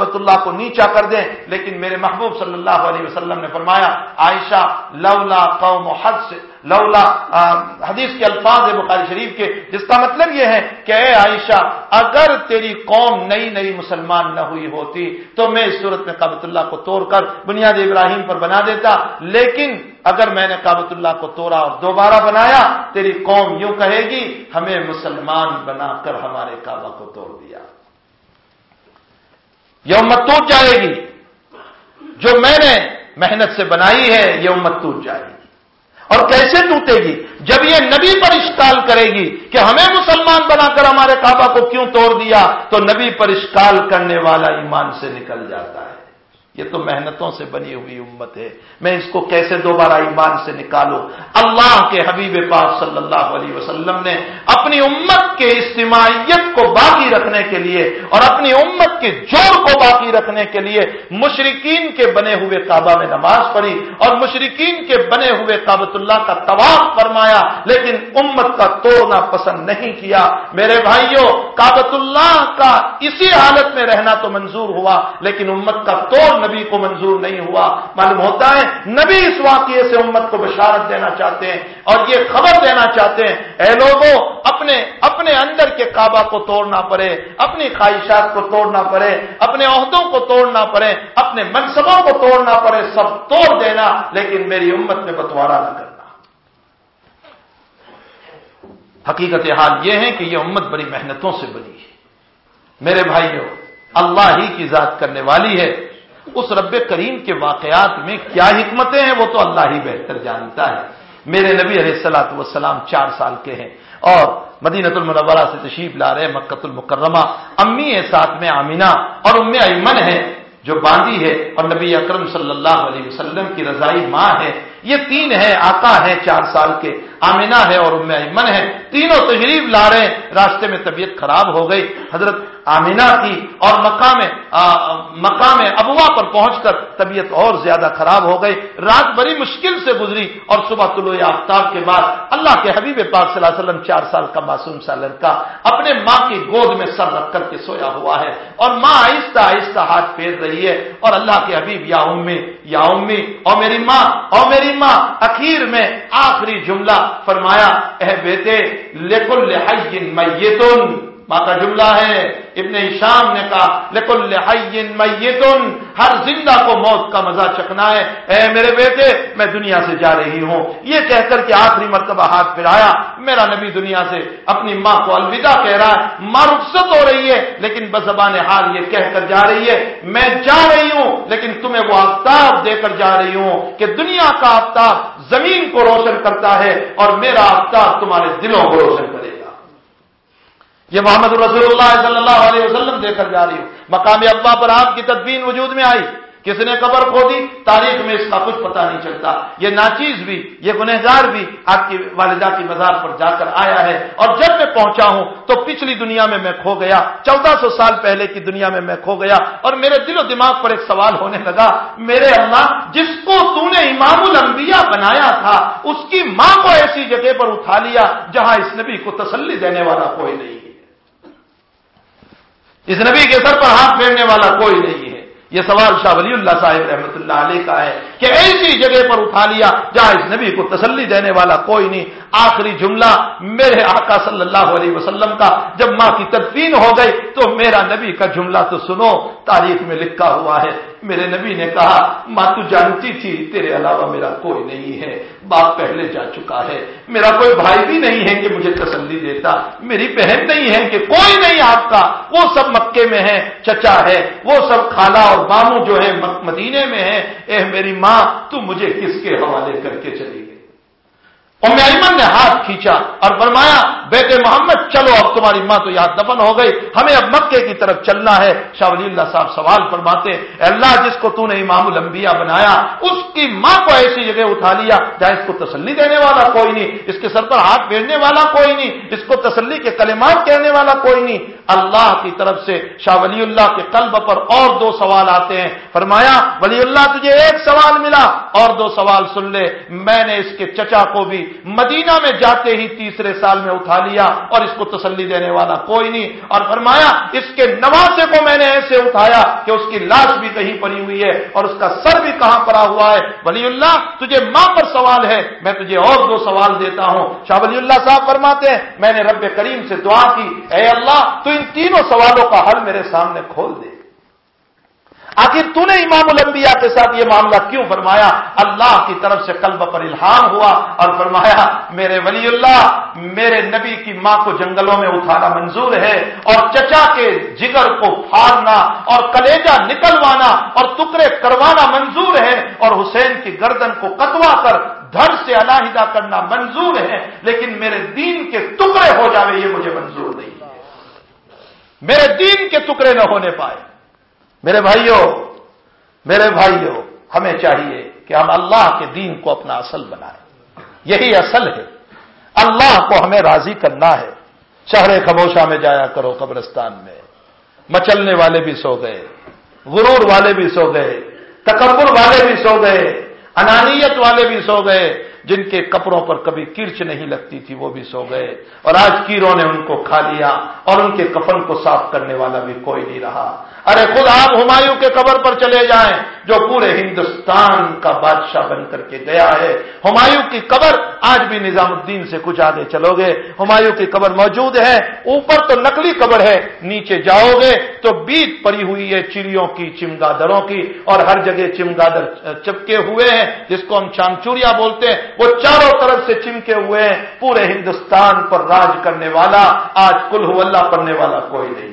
کو نیچا کر دیں، لیکن میرے محبوب صلی اللہ علیہ وسلم نے فرمایا عائشہ لولا قوم حدث لولا حدیث کے الفاظ ہے بخاری شریف کے، جس کا مطلب یہ ہے کہ اے عائشہ اگر تیری قوم نئی نئی مسلمان نہ ہوئی ہوتی تو میں اس صورت میں کعبۃ اللہ کو توڑ کر بنیاد ابراہیم پر بنا دیتا، لیکن اگر میں نے کعبۃ اللہ کو توڑا اور دوبارہ بنایا تیری قوم یوں کہے گی ہمیں مسلمان بنا کر ہمارے کعبہ کو توڑ دیا۔ یہ امت ٹوٹ جائے گی، جو میں نے محنت سے بنائی ہے یہ امت ٹوٹ جائے گی۔ اور کیسے ٹوٹے گی؟ جب یہ نبی پر اشکال کرے گی کہ ہمیں مسلمان بنا کر ہمارے کعبہ کو کیوں توڑ دیا، تو نبی پر اشکال کرنے والا ایمان سے نکل جاتا ہے۔ یہ تو محنتوں سے بنی ہوئی امت ہے، میں اس کو کیسے دوبارہ ایمان سے نکالوں؟ اللہ کے حبیب پاک صلی اللہ علیہ وسلم نے اپنی امت کے اجتماعیت کو باقی رکھنے کے لیے اور اپنی امت کے جوڑ کو باقی رکھنے کے لیے مشرکین کے بنے ہوئے کعبہ میں نماز پڑھی اور مشرکین کے بنے ہوئے کعبۃ اللہ کا طواف فرمایا، لیکن امت کا توڑنا پسند نہیں کیا۔ میرے بھائیوں، کعبۃ اللہ کا اسی حالت میں رہنا تو منظور ہوا، لیکن امت کا توڑ نبی کو منظور نہیں ہوا۔ معلوم ہوتا ہے نبی اس واقعے سے امت کو بشارت دینا چاہتے ہیں اور یہ خبر دینا چاہتے ہیں، اے لوگوں اپنے اندر کے کعبہ کو توڑنا پڑے، اپنی خواہشات کو توڑنا پڑے، اپنے عہدوں کو توڑنا پڑے، اپنے منصبوں کو توڑنا پڑے، سب توڑ دینا، لیکن میری امت میں بٹوارا نہ کرنا۔ حقیقت حال یہ ہے کہ یہ امت بڑی محنتوں سے بنی ہے۔ میرے بھائیوں، اللہ ہی کی ذات کرنے والی ہے، اس رب کریم کے واقعات میں کیا حکمتیں ہیں وہ تو اللہ ہی بہتر جانتا ہے۔ میرے نبی علیہ الصلوۃ والسلام 4 سال کے ہیں اور مدینہ المنورہ سے تشریف لا رہے ہیں مکہ المکرمہ، امی ہے ساتھ میں آمینہ اور ام ایمن ہے جو باندھی ہے، اور نبی اکرم صلی اللہ علیہ وسلم کی رضائی ماں ہے۔ یہ 3 ہیں، آقا ہیں 4 سال کے، آمینہ ہے اور ام ایمن ہے، تینوں تشریف لا رہے ہیں۔ راستے میں طبیعت خراب ہو گئی حضرت آمینہ کی اور مقام ابوا پر پہنچ کر طبیعت اور زیادہ خراب ہو گئی۔ رات بڑی مشکل سے گزری اور صبح طلوع آفتاب کے بعد اللہ کے حبیب پاک صلی اللہ علیہ وسلم 4 سال کا معصوم سا لڑکا اپنے ماں کی گود میں سر رکھ کر کے سویا ہوا ہے اور ماں آہستہ آہستہ ہاتھ پھیر رہی ہے اور اللہ کے حبیب یا امی اور میری ماں اخیر میں آخری جملہ فرمایا، اے بیٹے لکل حی میتن، ماں کا جملہ ہے، ابن ہشام نے کہا لکل حی میتن، ہر زندہ کو موت کا مزہ چکھنا ہے، اے میرے بیٹے میں دنیا سے جا رہی ہوں۔ یہ کہہ کر کے آخری مرتبہ ہاتھ پھیرایا، میرا نبی دنیا سے اپنی ماں کو الوداع کہہ رہا ہے، ماں رخصت ہو رہی ہے لیکن بزبان حال یہ کہہ کر جا رہی ہے میں جا رہی ہوں لیکن تمہیں وہ آفتاب دے کر جا رہی ہوں کہ دنیا کا آفتاب زمین کو روشن کرتا ہے اور میرا آفتاب تمہارے دلوں کو روشن کرے گا۔ یہ محمد رسول اللہ صلی اللہ علیہ وسلم دے کر جا رہی ہوں۔ مقام ابوا پر آپ کی تدفین وجود میں آئی، کس نے قبر کھودی تاریخ میں اس کا کچھ پتہ نہیں چلتا۔ یہ ناچیز بھی، یہ گنہگار بھی آپ کی والدہ کی مزار پر جا کر آیا ہے اور جب میں پہنچا ہوں تو پچھلی دنیا میں کھو گیا، 1400 سال پہلے کی دنیا میں کھو گیا اور میرے دل و دماغ پر ایک سوال ہونے لگا، میرے اللہ جس کو تو نے امام الانبیاء بنایا تھا اس کی ماں کو ایسی جگہ پر اٹھا لیا جہاں اس نبی کو تسلی دینے والا کوئی نہیں ہے، اس نبی کے سر پر ہاتھ پھیرنے والا کوئی نہیں ہے۔ یہ سوال شاہ ولی اللہ صاحب رحمۃ اللہ علیہ کا ہے کہ ایسی جگہ پر اٹھا لیا جہاں اس نبی کو تسلی دینے والا کوئی نہیں۔ آخری جملہ میرے آقا صلی اللہ علیہ وسلم کا جب ماں کی تدفین ہو گئی تو میرا نبی کا جملہ تو سنو، تاریخ میں لکھا ہوا ہے، میرے نبی نے کہا ماں تو جانتی تھی تیرے علاوہ میرا کوئی نہیں ہے، باپ پہلے جا چکا ہے، میرا کوئی بھائی بھی نہیں ہے کہ مجھے تسلی دیتا، میری بہن نہیں ہے کہ کوئی نہیں آپ کا، وہ سب مکے میں ہے، چچا ہے، وہ سب خالہ اور ماموں جو ہے مدینے میں ہے، اے میری ماں تو مجھے کس کے حوالے کر کے چلی گئی؟ ام ایمن نے ہاتھ کھینچا اور فرمایا بیٹے محمد چلو، اب تمہاری ماں تو یہاں دفن ہو گئی، ہمیں اب مکے کی طرف چلنا ہے۔ شاہ ولی اللہ صاحب سوال فرماتے، اے اللہ جس کو تو نے امام الانبیاء بنایا اس کی ماں کو ایسی جگہ اٹھا لیا جہاں اس کو تسلی دینے والا کوئی نہیں، اس کے سر پر ہاتھ پھیرنے والا کوئی نہیں، اس کو تسلی کے کلمات کہنے والا کوئی نہیں۔ اللہ کی طرف سے شاہ ولی اللہ کے قلب پر اور 2 سوال آتے ہیں، فرمایا ولی اللہ تجھے 1 سوال ملا اور 2 سوال سن لے، میں نے اس کے چچا کو بھی مدینہ میں جاتے ہی 3 سال میں اٹھا لیا اور اس کو تسلی دینے والا کوئی نہیں. اور فرمایا اس کے نواسے کو میں نے ایسے اٹھایا کہ اس کی لاش بھی کہیں پڑی ہوئی ہے اور اس کا سر بھی کہاں پڑا ہوا ہے. ولی اللہ تجھے ماں پر سوال ہے, میں تجھے اور 2 سوال دیتا ہوں. شاہ ولی اللہ صاحب فرماتے ہیں میں نے رب کریم سے دعا کی, اے اللہ تو ان تینوں سوالوں کا حل میرے سامنے کھول دے. آخر تو نے امام الانبیاء کے ساتھ یہ معاملہ کیوں فرمایا؟ اللہ کی طرف سے قلب پر الہام ہوا اور فرمایا میرے ولی اللہ, میرے نبی کی ماں کو جنگلوں میں اٹھانا منظور ہے اور چچا کے جگر کو پھاڑنا اور کلیجہ نکلوانا اور ٹکڑے کروانا منظور ہے اور حسین کی گردن کو کتوا کر دھڑ سے علیحدہ کرنا منظور ہے, لیکن میرے دین کے ٹکڑے ہو جاوے یہ مجھے منظور نہیں ہے. میرے دین کے ٹکڑے نہ ہونے پائے. میرے بھائیوں ہمیں چاہیے کہ ہم اللہ کے دین کو اپنا اصل بنائیں. یہی اصل ہے. اللہ کو ہمیں راضی کرنا ہے. شہر خموشہ میں جایا کرو, قبرستان میں مچلنے والے بھی سو گئے, غرور والے بھی سو گئے, تکبر والے بھی سو گئے, انانیت والے بھی سو گئے, جن کے کپڑوں پر کبھی کرچ نہیں لگتی تھی وہ بھی سو گئے اور آج کیڑوں نے ان کو کھا لیا اور ان کے کفن کو صاف کرنے والا بھی کوئی نہیں رہا. ارے خود آپ ہمایوں کے قبر پر چلے جائیں جو پورے ہندوستان کا بادشاہ بن کر کے گیا ہے. ہمایوں کی قبر آج بھی نظام الدین سے کچھ آگے چلو گے, ہمایوں کی قبر موجود ہے. اوپر تو نقلی قبر ہے, نیچے جاؤ گے تو بیت پڑی ہوئی ہے چڑیوں کی, چمگادڑوں کی, اور ہر جگہ چمگادڑ چپکے ہوئے ہیں جس کو ہم چامچوریا بولتے ہیں. وہ چاروں طرف سے چمکے ہوئے ہیں. پورے ہندوستان پر راج کرنے والا آج قل هو اللہ پڑھنے والا کوئی نہیں.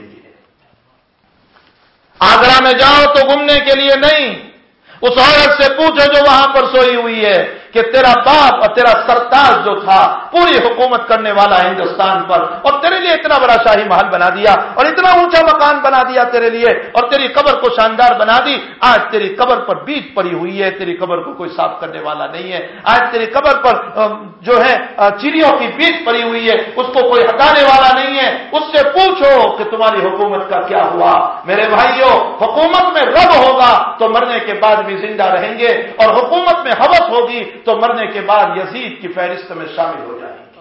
آگرہ میں جاؤ تو گھومنے کے لیے نہیں, اس عورت سے پوچھو جو وہاں پر سوئی ہوئی ہے کہ تیرا باپ اور تیرا سرتاج جو تھا پوری حکومت کرنے والا ہندوستان پر, اور تیرے لیے اتنا بڑا شاہی محل بنا دیا اور اتنا اونچا مکان بنا دیا تیرے لیے اور تیری قبر کو شاندار بنا دی, آج تیری قبر پر بیت پڑی ہوئی ہے, تیری قبر کو کوئی صاف کرنے والا نہیں ہے. آج تیری قبر پر جو ہے چڑیوں کی بیت پڑی ہوئی ہے, اس کو کوئی ہٹانے والا نہیں ہے. اس سے پوچھو کہ تمہاری حکومت کا کیا ہوا. میرے بھائیوں, حکومت میں رب ہوگا تو مرنے کے بعد بھی زندہ رہیں گے, اور حکومت میں ہوس ہوگی تو مرنے کے بعد یزید کی فہرست میں شامل ہو جائیں گے.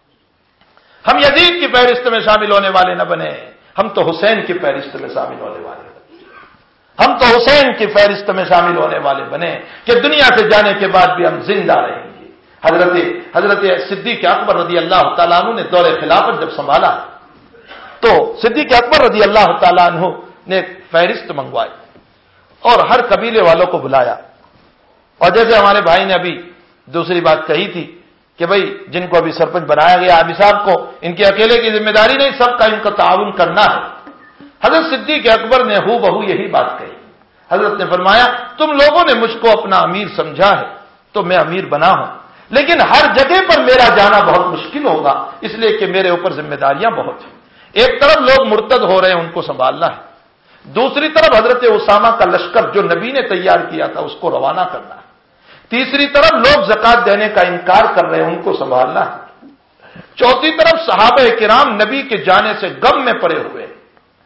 ہم یزید کی فہرست میں شامل ہونے والے نہ بنے, ہم تو حسین کی فہرست میں شامل ہونے والے بنے. ہم تو حسین کی فہرست میں شامل ہونے والے بنے کہ دنیا سے جانے کے بعد بھی ہم زندہ رہیں گے. حضرت صدیق اکبر رضی اللہ تعالیٰ عنہ نے دور خلافت جب سنبھالا تو صدیق اکبر رضی اللہ تعالیٰ عنہ نے فہرست منگوائی اور ہر قبیلے والوں کو بلایا. اور جیسے ہمارے بھائی نے ابھی دوسری بات کہی تھی کہ بھائی جن کو ابھی سرپنچ بنایا گیا آبی صاحب کو, ان کے اکیلے کی ذمہ داری نہیں, سب کا ان کا تعاون کرنا ہے. حضرت صدیق اکبر نے ہو بہو یہی بات کہی. حضرت نے فرمایا تم لوگوں نے مجھ کو اپنا امیر سمجھا ہے تو میں امیر بنا ہوں, لیکن ہر جگہ پر میرا جانا بہت مشکل ہوگا اس لیے کہ میرے اوپر ذمہ داریاں بہت ہیں. ایک طرف لوگ مرتد ہو رہے ہیں, ان کو سنبھالنا ہے. دوسری طرف حضرت اسامہ کا لشکر جو نبی نے تیار کیا تھا اس کو روانہ کرنا ہے. تیسری طرف لوگ زکات دینے کا انکار کر رہے ہیں, ان کو سنبھالنا ہے. چوتھی طرف صحابہ کرام نبی کے جانے سے غم میں پڑے ہوئے ہیں,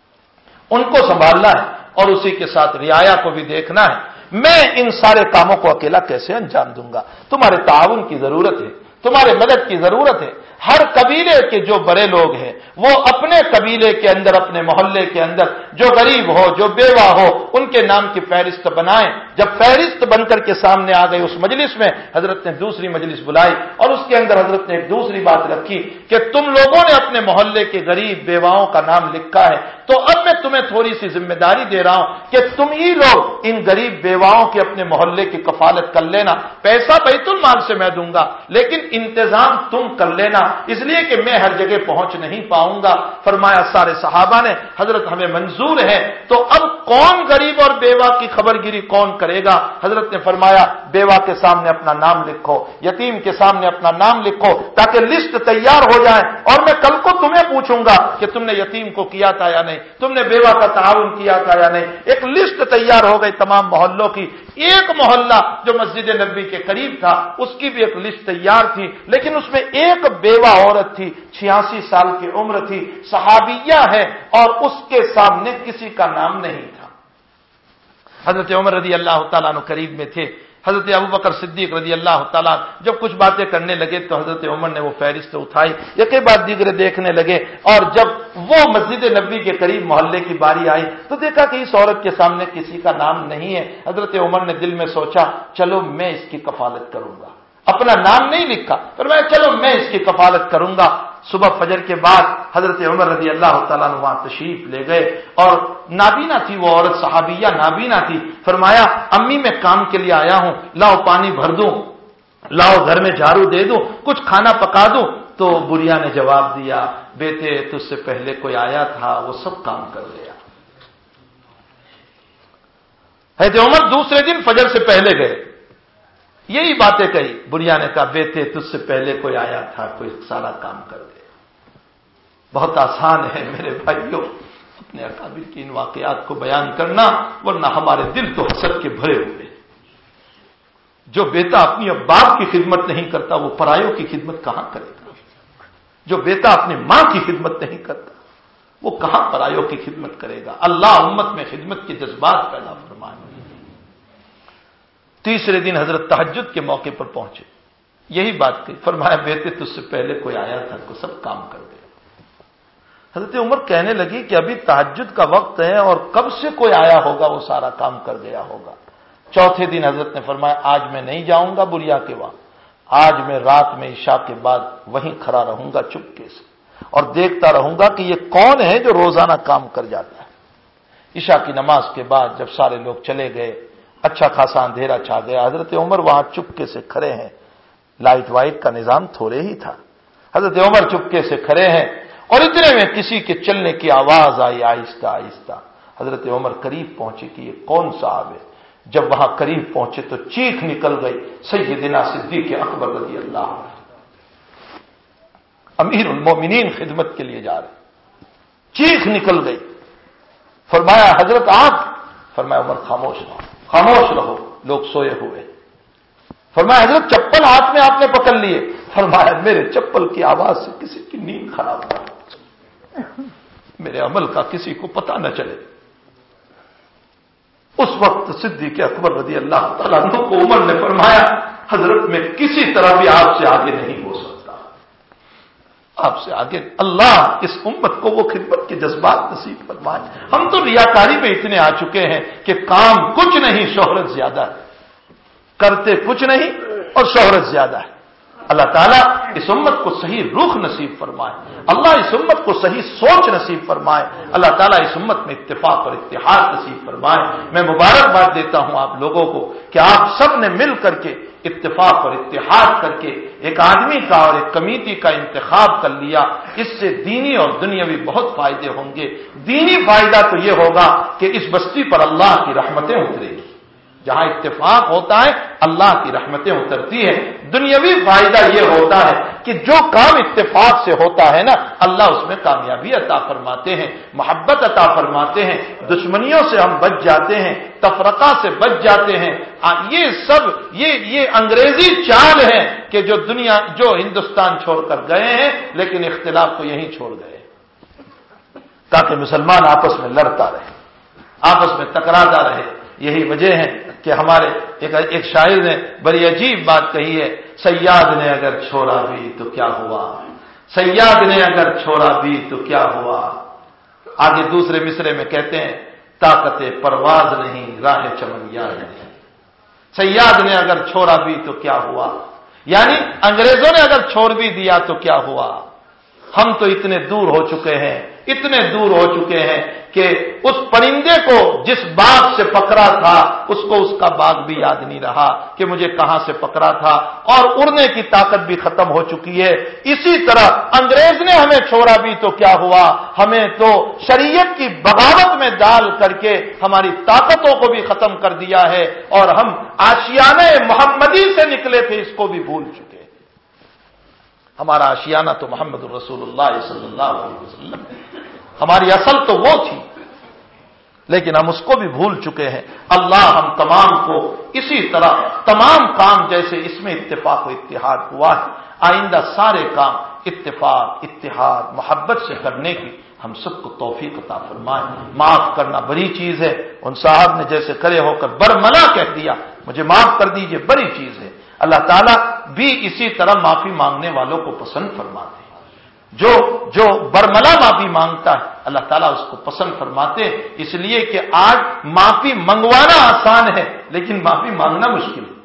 ان کو سنبھالنا ہے, اور اسی کے ساتھ رعایا کو بھی دیکھنا ہے. میں ان سارے کاموں کو اکیلا کیسے انجام دوں گا؟ تمہارے تعاون کی ضرورت ہے, تمہارے مدد کی ضرورت ہے. ہر قبیلے کے جو بڑے لوگ ہیں وہ اپنے قبیلے کے اندر, اپنے محلے کے اندر جو غریب ہو, جو بیوہ ہو, ان کے نام کی فہرست بنائیں. جب فہرست بن کر کے سامنے آ گئی اس مجلس میں, حضرت نے دوسری مجلس بلائی اور اس کے اندر حضرت نے ایک دوسری بات رکھی کہ تم لوگوں نے اپنے محلے کے غریب بیواؤں کا نام لکھا ہے, تو اب میں تمہیں تھوڑی سی ذمہ داری دے رہا ہوں کہ تم ہی لوگ ان غریب بیواؤں کے اپنے محلے کی کفالت کر لینا. پیسہ بیت المال سے میں دوں گا, لیکن انتظام تم کر لینا, اس لیے کہ میں ہر جگہ پہنچ نہیں پاؤں گا. فرمایا سارے صحابہ نے حضرت ہمیں منظور ہے. تو اب کون غریب اور بیوہ کی خبر گیری کون کرے گا؟ حضرت نے فرمایا بیوہ کے سامنے اپنا نام لکھو, یتیم کے سامنے اپنا نام لکھو, تاکہ لسٹ تیار ہو جائے اور میں کل کو تمہیں پوچھوں گا کہ تم نے یتیم کو کیا تھا یا نہیں, تم نے بیوہ کا تعاون کیا تھا یا نہیں. ایک لسٹ تیار ہو گئی تمام محلوں کی. ایک محلہ جو مسجد نبوی کے قریب تھا اس کی بھی ایک لسٹ تیار تھی, لیکن اس میں ایک بیوہ عورت تھی, 86 سال کی عمر تھی, صحابیہ ہے, اور اس کے سامنے کسی کا نام نہیں تھا. حضرت عمر رضی اللہ تعالیٰ عنہ قریب میں تھے. حضرت ابوبکر صدیق رضی اللہ تعالیٰ جب کچھ باتیں کرنے لگے تو حضرت عمر نے وہ فہرست اٹھائی، یکے بعد دیگرے دیکھنے لگے، اور جب وہ مسجد نبوی کے قریب محلے کی باری آئی تو دیکھا کہ اس عورت کے سامنے کسی کا نام نہیں ہے۔ حضرت عمر نے دل میں سوچا چلو میں اس کی کفالت کروں گا، اپنا نام نہیں لکھا پر میں چلو میں اس کی کفالت کروں گا۔ صبح فجر کے بعد حضرت عمر رضی اللہ تعالیٰ عنہ وہاں تشریف لے گئے، اور نابینا تھی وہ عورت، صحابیہ نابینا تھی۔ فرمایا امی میں کام کے لیے آیا ہوں، لاؤ پانی بھر دوں، لاؤ گھر میں جھاڑو دے دوں، کچھ کھانا پکا دوں۔ تو بڑھیا نے جواب دیا بیٹے تجھ سے پہلے کوئی آیا تھا، وہ سب کام کر گیا۔ حضرت عمر دوسرے دن فجر سے پہلے گئے، یہی باتیں کہی، بڑھیا نے کہا بیٹے تجھ سے پہلے کوئی آیا تھا، کوئی سارا کام کر گیا۔ بہت آسان ہے میرے بھائیوں اپنے اکابر کی ان واقعات کو بیان کرنا، ورنہ ہمارے دل تو حسد کے بھرے ہوئے۔ جو بیٹا اپنی باپ کی خدمت نہیں کرتا وہ پرایوں کی خدمت کہاں کرے گا؟ جو بیٹا اپنی ماں کی خدمت نہیں کرتا وہ کہاں پرایوں کی خدمت کرے گا؟ اللہ امت میں خدمت کے جذبات پیدا فرمائے۔ تیسرے دن حضرت تہجد کے موقع پر پہنچے، یہی بات کہی، فرمایا بیٹے تجھ سے پہلے کوئی آیا تھا، کوئی سب کام کر گیا۔ حضرت عمر کہنے لگی کہ ابھی تہجد کا وقت ہے اور کب سے کوئی آیا ہوگا وہ سارا کام کر گیا ہوگا۔ چوتھے دن حضرت نے فرمایا آج میں نہیں جاؤں گا بڑھیا کے وہاں، آج میں رات میں عشاء کے بعد وہیں کھڑا رہوں گا چپکے سے اور دیکھتا رہوں گا کہ یہ کون ہے جو روزانہ کام کر جاتا ہے۔ عشاء کی نماز کے بعد جب سارے لوگ چلے گئے، اچھا خاصا اندھیرا چھا گیا، حضرت عمر وہاں چپکے سے کھڑے ہیں، لائٹ وائٹ کا نظام تھوڑے ہی تھا، حضرت عمر چپکے سے کھڑے ہیں، اور اتنے میں کسی کے چلنے کی آواز آئی آہستہ آہستہ۔ حضرت عمر قریب پہنچے کہ یہ کون صاحب ہے؟ جب وہاں قریب پہنچے تو چیخ نکل گئی، سیدنا صدیق اکبر رضی اللہ عنہ، امیر المومنین خدمت کے لیے جا رہے، چیخ نکل گئی۔ فرمایا حضرت آپ؟ فرمایا عمر خاموش رہو، خاموش رہو، لوگ سوئے ہوئے۔ فرمایا حضرت چپل ہاتھ میں آپ نے پکڑ لیے؟ فرمایا میرے چپل کی آواز سے کسی کی نیند خراب ہو، میرے عمل کا کسی کو پتہ نہ چلے۔ اس وقت صدیق اکبر رضی اللہ تعالیٰ عنہ کو عمر نے فرمایا حضرت میں کسی طرح بھی آپ سے آگے نہیں ہو سکتا، آپ سے آگے۔ اللہ اس امت کو وہ خدمت کے جذبات نصیب فرمائے۔ ہم تو ریاکاری میں اتنے آ چکے ہیں کہ کام کچھ نہیں، شہرت زیادہ ہے، کرتے کچھ نہیں اور شہرت زیادہ ہے۔ اللہ تعالیٰ اس امت کو صحیح رخ نصیب فرمائے، اللہ اس امت کو صحیح سوچ نصیب فرمائے، اللہ تعالیٰ اس امت میں اتفاق اور اتحاد نصیب فرمائے۔ میں مبارکباد دیتا ہوں آپ لوگوں کو کہ آپ سب نے مل کر کے اتفاق اور اتحاد کر کے ایک آدمی کا اور ایک کمیٹی کا انتخاب کر لیا۔ اس سے دینی اور دنیاوی بہت فائدے ہوں گے۔ دینی فائدہ تو یہ ہوگا کہ اس بستی پر اللہ کی رحمتیں اترے گی، جہاں اتفاق ہوتا ہے اللہ کی رحمتیں اترتی ہیں۔ دنیاوی فائدہ یہ ہوتا ہے کہ جو کام اتفاق سے ہوتا ہے نا، اللہ اس میں کامیابی عطا فرماتے ہیں، محبت عطا فرماتے ہیں، دشمنیوں سے ہم بچ جاتے ہیں، تفرقہ سے بچ جاتے ہیں۔ یہ سب یہ انگریزی چال ہے کہ جو ہندوستان چھوڑ کر گئے ہیں، لیکن اختلاف تو یہیں چھوڑ گئے تاکہ مسلمان آپس میں لڑتا رہے، آپس میں ٹکراتا رہے۔ یہی وجہ ہے کہ ہمارے ایک شاعر نے بڑی عجیب بات کہی ہے، صیاد نے اگر چھوڑا بھی تو کیا ہوا، صیاد نے اگر چھوڑا بھی تو کیا ہوا۔ آگے دوسرے مصرے میں کہتے ہیں طاقت پرواز نہیں راہ چمن یاد نہیں، صیاد نے اگر چھوڑا بھی تو کیا ہوا، یعنی انگریزوں نے اگر چھوڑ بھی دیا تو کیا ہوا۔ ہم تو اتنے دور ہو چکے ہیں، اتنے دور ہو چکے ہیں کہ اس پرندے کو جس باغ سے پکڑا تھا اس کو اس کا باغ بھی یاد نہیں رہا کہ مجھے کہاں سے پکڑا تھا، اور اڑنے کی طاقت بھی ختم ہو چکی ہے۔ اسی طرح انگریز نے ہمیں چھوڑا بھی تو کیا ہوا، ہمیں تو شریعت کی بغاوت میں ڈال کر کے ہماری طاقتوں کو بھی ختم کر دیا ہے، اور ہم آشیانہ محمدی سے نکلے تھے اس کو بھی بھول چکے۔ ہمارا آشیانہ تو محمد رسول اللہ صلی اللہ علیہ وسلم، ہماری اصل تو وہ تھی، لیکن ہم اس کو بھی بھول چکے ہیں۔ اللہ ہم تمام کو اسی طرح تمام کام جیسے اس میں اتفاق و اتحاد ہوا ہے، آئندہ سارے کام اتفاق، اتحاد، محبت سے کرنے کی ہم سب کو توفیق عطا فرمائے۔ معاف کرنا بڑی چیز ہے، ان صاحب نے جیسے کھڑے ہو کر برملا کہہ دیا مجھے معاف کر دیجئے، بڑی چیز ہے۔ اللہ تعالیٰ بھی اسی طرح معافی مانگنے والوں کو پسند فرماتے ہیں۔ جو برملا معافی مانگتا ہے اللہ تعالیٰ اس کو پسند فرماتے ہیں، اس لیے کہ آج معافی منگوانا آسان ہے لیکن معافی مانگنا مشکل ہے۔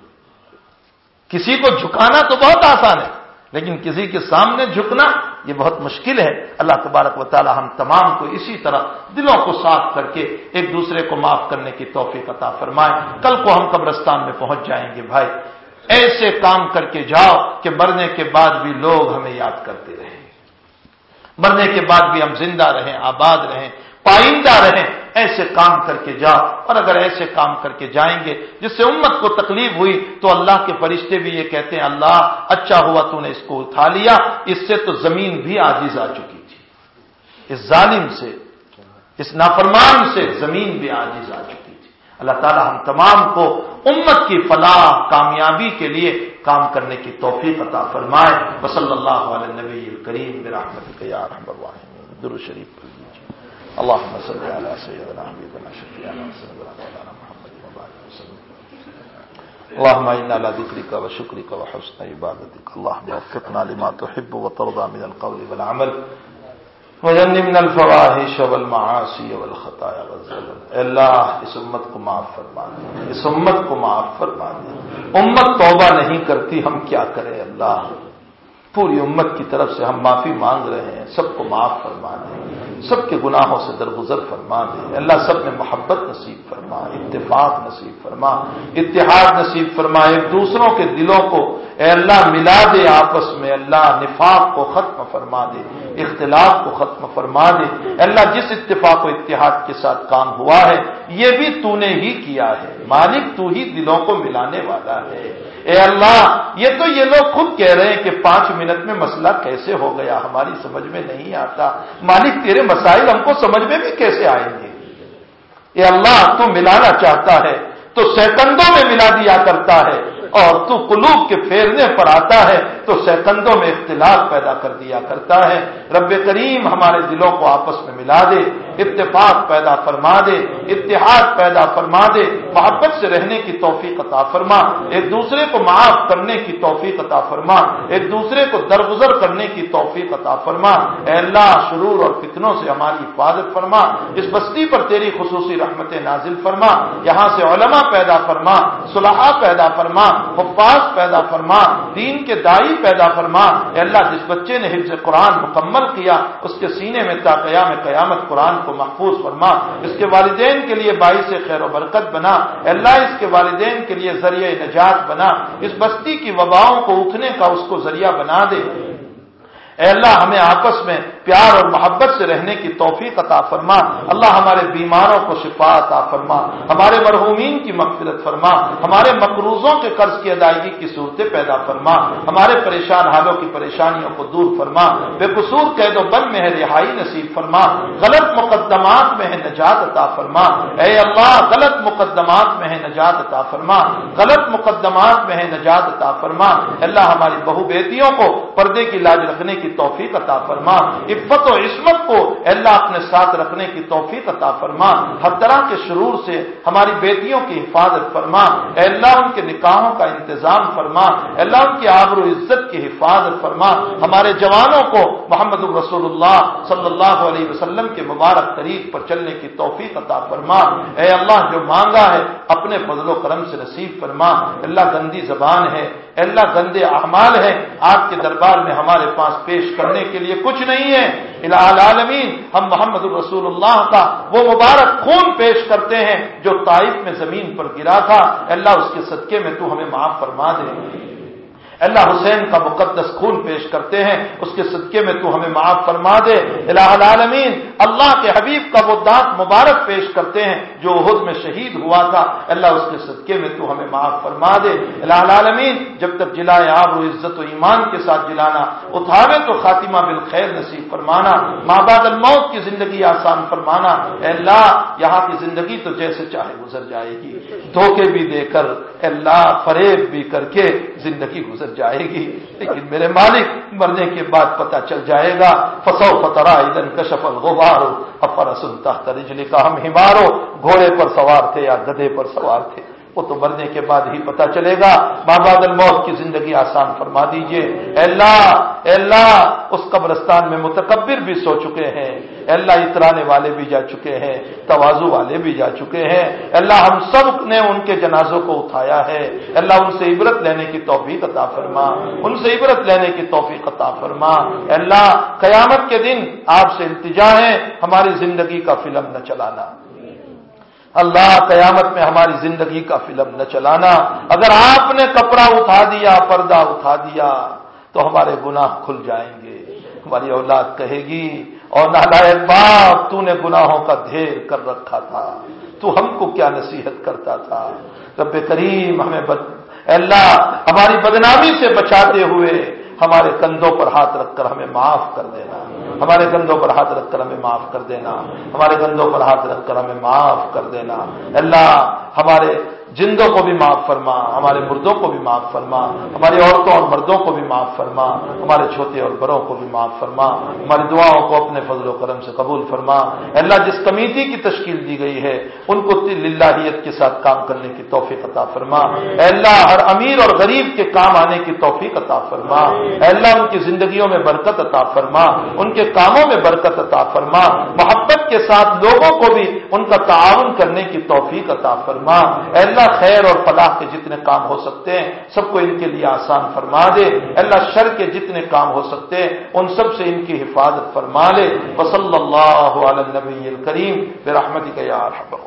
کسی کو جھکانا تو بہت آسان ہے لیکن کسی کے سامنے جھکنا یہ بہت مشکل ہے۔ اللہ تبارک و تعالی ہم تمام کو اسی طرح دلوں کو صاف کر کے ایک دوسرے کو معاف کرنے کی توفیق عطا فرمائے۔ کل کو ہم قبرستان میں پہنچ جائیں گے بھائی، ایسے کام کر کے جاؤ کہ مرنے کے بعد بھی لوگ ہمیں یاد کرتے رہیں، مرنے کے بعد بھی ہم زندہ رہیں، آباد رہیں، پائندہ رہیں۔ ایسے کام کر کے جاؤ، اور اگر ایسے کام کر کے جائیں گے جس سے امت کو تکلیف ہوئی تو اللہ کے فرشتے بھی یہ کہتے ہیں اللہ اچھا ہوا تو نے اس کو اٹھا لیا، اس سے تو زمین بھی عاجز آ چکی تھی، اس ظالم سے، اس نافرمان سے زمین بھی عاجز آ چکی تھی۔ اللہ تعالی ہم تمام کو امت کی فلاح کامیابی کے لیے کام کرنے کی توفیق عطا فرمائے۔ وصلی اللہ علی النبی الکریم برحمتک یا ارحم الراحمین۔ درود شریف پڑھ لیجیے۔ اللهم صل على سيدنا حبيبنا شفيعنا وسيدنا مولانا محمد وبارك وسلم۔ اللهم انا على ذكرك وشكرك وحسن عبادتك، اللهم وفقنا لما تحب وترضى من القول والعمل وجنبنا الفواحش والمعاصي والخطايا والزلل۔ اے اللہ اس امت کو معاف فرما دے، اس امت کو معاف فرما دے۔ امت توبہ نہیں کرتی، ہم کیا کریں اللہ؟ پوری امت کی طرف سے ہم معافی مانگ رہے ہیں، سب کو معاف فرما دے، سب کے گناہوں سے درگزر فرما دے۔ اللہ سب میں محبت نصیب فرما، اتفاق نصیب فرما، اتحاد نصیب فرما، ایک دوسروں کے دلوں کو اے اللہ ملا دے آپس میں۔ اللہ نفاق کو ختم فرما دے، اختلاف کو ختم فرما دے۔ اللہ جس اتفاق و اتحاد کے ساتھ کام ہوا ہے یہ بھی تو نے ہی کیا ہے، مالک تو ہی دلوں کو ملانے والا ہے۔ اے اللہ یہ تو یہ لوگ خود کہہ رہے ہیں کہ 5 منٹ میں مسئلہ کیسے ہو گیا، ہماری سمجھ میں نہیں آتا۔ مالک تیرے مسائل ہم کو سمجھ میں بھی کیسے آئیں گے؟ اے اللہ تو ملانا چاہتا ہے تو سیکنڈوں میں ملا دیا کرتا ہے، اور تو قلوب کے پھیرنے پر آتا ہے تو سیکنڈوں میں اختلاف پیدا کر دیا کرتا ہے۔ رب کریم ہمارے دلوں کو آپس میں ملا دے، اتفاق پیدا فرما دے، اتحاد پیدا فرما دے، محبت سے رہنے کی توفیق عطا فرما، ایک دوسرے کو معاف کرنے کی توفیق عطا فرما، ایک دوسرے کو درگزر کرنے کی توفیق عطا فرما۔ اے اللہ شرور اور فتنوں سے ہماری حفاظت فرما، اس بستی پر تیری خصوصی رحمتیں نازل فرما، یہاں سے علماء پیدا فرما، صلحاء پیدا فرما، حفاظ پیدا فرما، دین کے داعی پیدا فرما۔ اے اللہ جس بچے نے حفظ قرآن مکمل کیا اس کے سینے میں تا قیام قیامت قرآن کو محفوظ فرما، اس کے والدین کے لیے باعث خیر و برکت بنا۔ اے اللہ اس کے والدین کے لیے ذریعہ نجات بنا، اس بستی کی وباؤں کو اٹھنے کا اس کو ذریعہ بنا دے۔ اے اللہ ہمیں آپس میں پیار اور محبت سے رہنے کی توفیق عطا فرما۔ اللہ ہمارے بیماروں کو شفا عطا فرما، ہمارے مرحومین کی مغفرت فرما، ہمارے مقروضوں کے قرض کی ادائیگی کی صورتیں پیدا فرما، ہمارے پریشان حالوں کی پریشانیوں کو دور فرما، بے قصور قید و بند میں ہے رہائی نصیب فرما، غلط مقدمات میں ہے نجات عطا فرما۔ اے اللہ غلط مقدمات میں ہے نجات عطا فرما، غلط مقدمات میں ہے نجات عطا فرما۔ اللہ ہماری بہو بیٹیوں کو پردے کی لاج رکھنے کی توفیق عطا فرما، عفت و عصمت کو اللہ اپنے ساتھ رکھنے کی توفیق عطا فرما، ہر طرح کے شرور سے ہماری بیٹیوں کی حفاظت فرما۔ اے اللہ ان کے نکاحوں کا انتظام فرما، اے اللہ ان کی آبرو عزت کی حفاظت فرما، ہمارے جوانوں کو محمد رسول اللہ صلی اللہ علیہ وسلم کے مبارک طریق پر چلنے کی توفیق عطا فرما۔ اے اللہ جو مانگا ہے اپنے فضل و کرم سے نصیب فرما۔ اللہ گندی زبان ہے، اے اللہ گندے اعمال ہیں، آپ کے دربار میں ہمارے پاس پیش کرنے کے لیے کچھ نہیں ہے۔ الہ العالمین ہم محمد الرسول اللہ کا وہ مبارک خون پیش کرتے ہیں جو طائف میں زمین پر گرا تھا، اللہ اس کے صدقے میں تو ہمیں معاف فرما دے۔ اللہ حسین کا مقدس خون پیش کرتے ہیں، اس کے صدقے میں تو ہمیں معاف فرما دے۔ الہ العالمین اللہ کے حبیب کا وہ دانت مبارک پیش کرتے ہیں جو احد میں شہید ہوا تھا، اللہ اس کے صدقے میں تو ہمیں معاف فرما دے۔ الہ العالمین جب تک جلائے آبرو عزت و ایمان کے ساتھ جلانا، اٹھاوے تو خاتمہ بالخیر نصیب فرمانا، ما بعد الموت کی زندگی آسان فرمانا۔ اے اللہ یہاں کی زندگی تو جیسے چاہے گزر جائے گی، دھوکے بھی دے کر اے اللہ فریب بھی کر کے زندگی گزر جائے گی، لیکن میرے مالک مرنے کے بعد پتہ چل جائے گا۔ فسوف تری اذا انکشف الغبار افرس تحت رجلک، ہم حمارو گھوڑے پر سوار تھے یا گدھے پر سوار تھے، وہ تو مرنے کے بعد ہی پتہ چلے گا۔ ما بعد الموت کی زندگی آسان فرما دیجئے۔ اے اللہ اس قبرستان میں متکبر بھی سو چکے ہیں، اے اللہ اترانے والے بھی جا چکے ہیں، تواضع والے بھی جا چکے ہیں، اے اللہ ہم سب نے ان کے جنازوں کو اٹھایا ہے، اے اللہ ان سے عبرت لینے کی توفیق عطا فرما، ان سے عبرت لینے کی توفیق عطا فرما۔ اے اللہ قیامت کے دن آپ سے التجا ہے ہماری زندگی کا فلم نہ چلانا، اللہ قیامت میں ہماری زندگی کا فلم نہ چلانا۔ اگر آپ نے کپڑا اٹھا دیا، پردہ اٹھا دیا تو ہمارے گناہ کھل جائیں گے۔ ہماری اولاد کہے گی اور نالائق باپ تو نے گناہوں کا ڈھیر کر رکھا تھا، تو ہم کو کیا نصیحت کرتا تھا۔ رب کریم ہمیں اے اللہ ہماری بدنامی سے بچاتے ہوئے ہمارے کندھوں پر ہاتھ رکھ کر ہمیں معاف کر دینا، ہمارے کندھوں پر ہاتھ رکھ کر ہمیں معاف کر دینا، ہمارے کندھوں پر ہاتھ رکھ کر ہمیں معاف کر دینا۔ اللہ ہمارے جندوں کو بھی معاف فرما، ہمارے مردوں کو بھی معاف فرما، ہماری عورتوں اور مردوں کو بھی معاف فرما، ہمارے چھوٹے اور بڑوں کو بھی معاف فرما، ہماری دعاؤں کو اپنے فضل و کرم سے قبول فرما۔ اللہ جس کمیٹی کی تشکیل دی گئی ہے ان کو للہیت کے ساتھ کام کرنے کی توفیق عطا فرما۔ اے اللہ ہر امیر اور غریب کے کام آنے کی توفیق عطا فرما۔ اے اللہ ان کی زندگیوں میں برکت عطا فرما، ان کے کاموں میں برکت عطا فرما، محبت کے ساتھ لوگوں کو بھی ان کا تعاون کرنے کی توفیق عطا فرما۔ اے اللہ خیر اور فلاح کے جتنے کام ہو سکتے ہیں سب کو ان کے لیے آسان فرما دے۔ اے اللہ شر کے جتنے کام ہو سکتے ہیں ان سب سے ان کی حفاظت فرما لے۔ وصلی اللہ علی النبی الکریم برحمتک یا ارحم الراحمین۔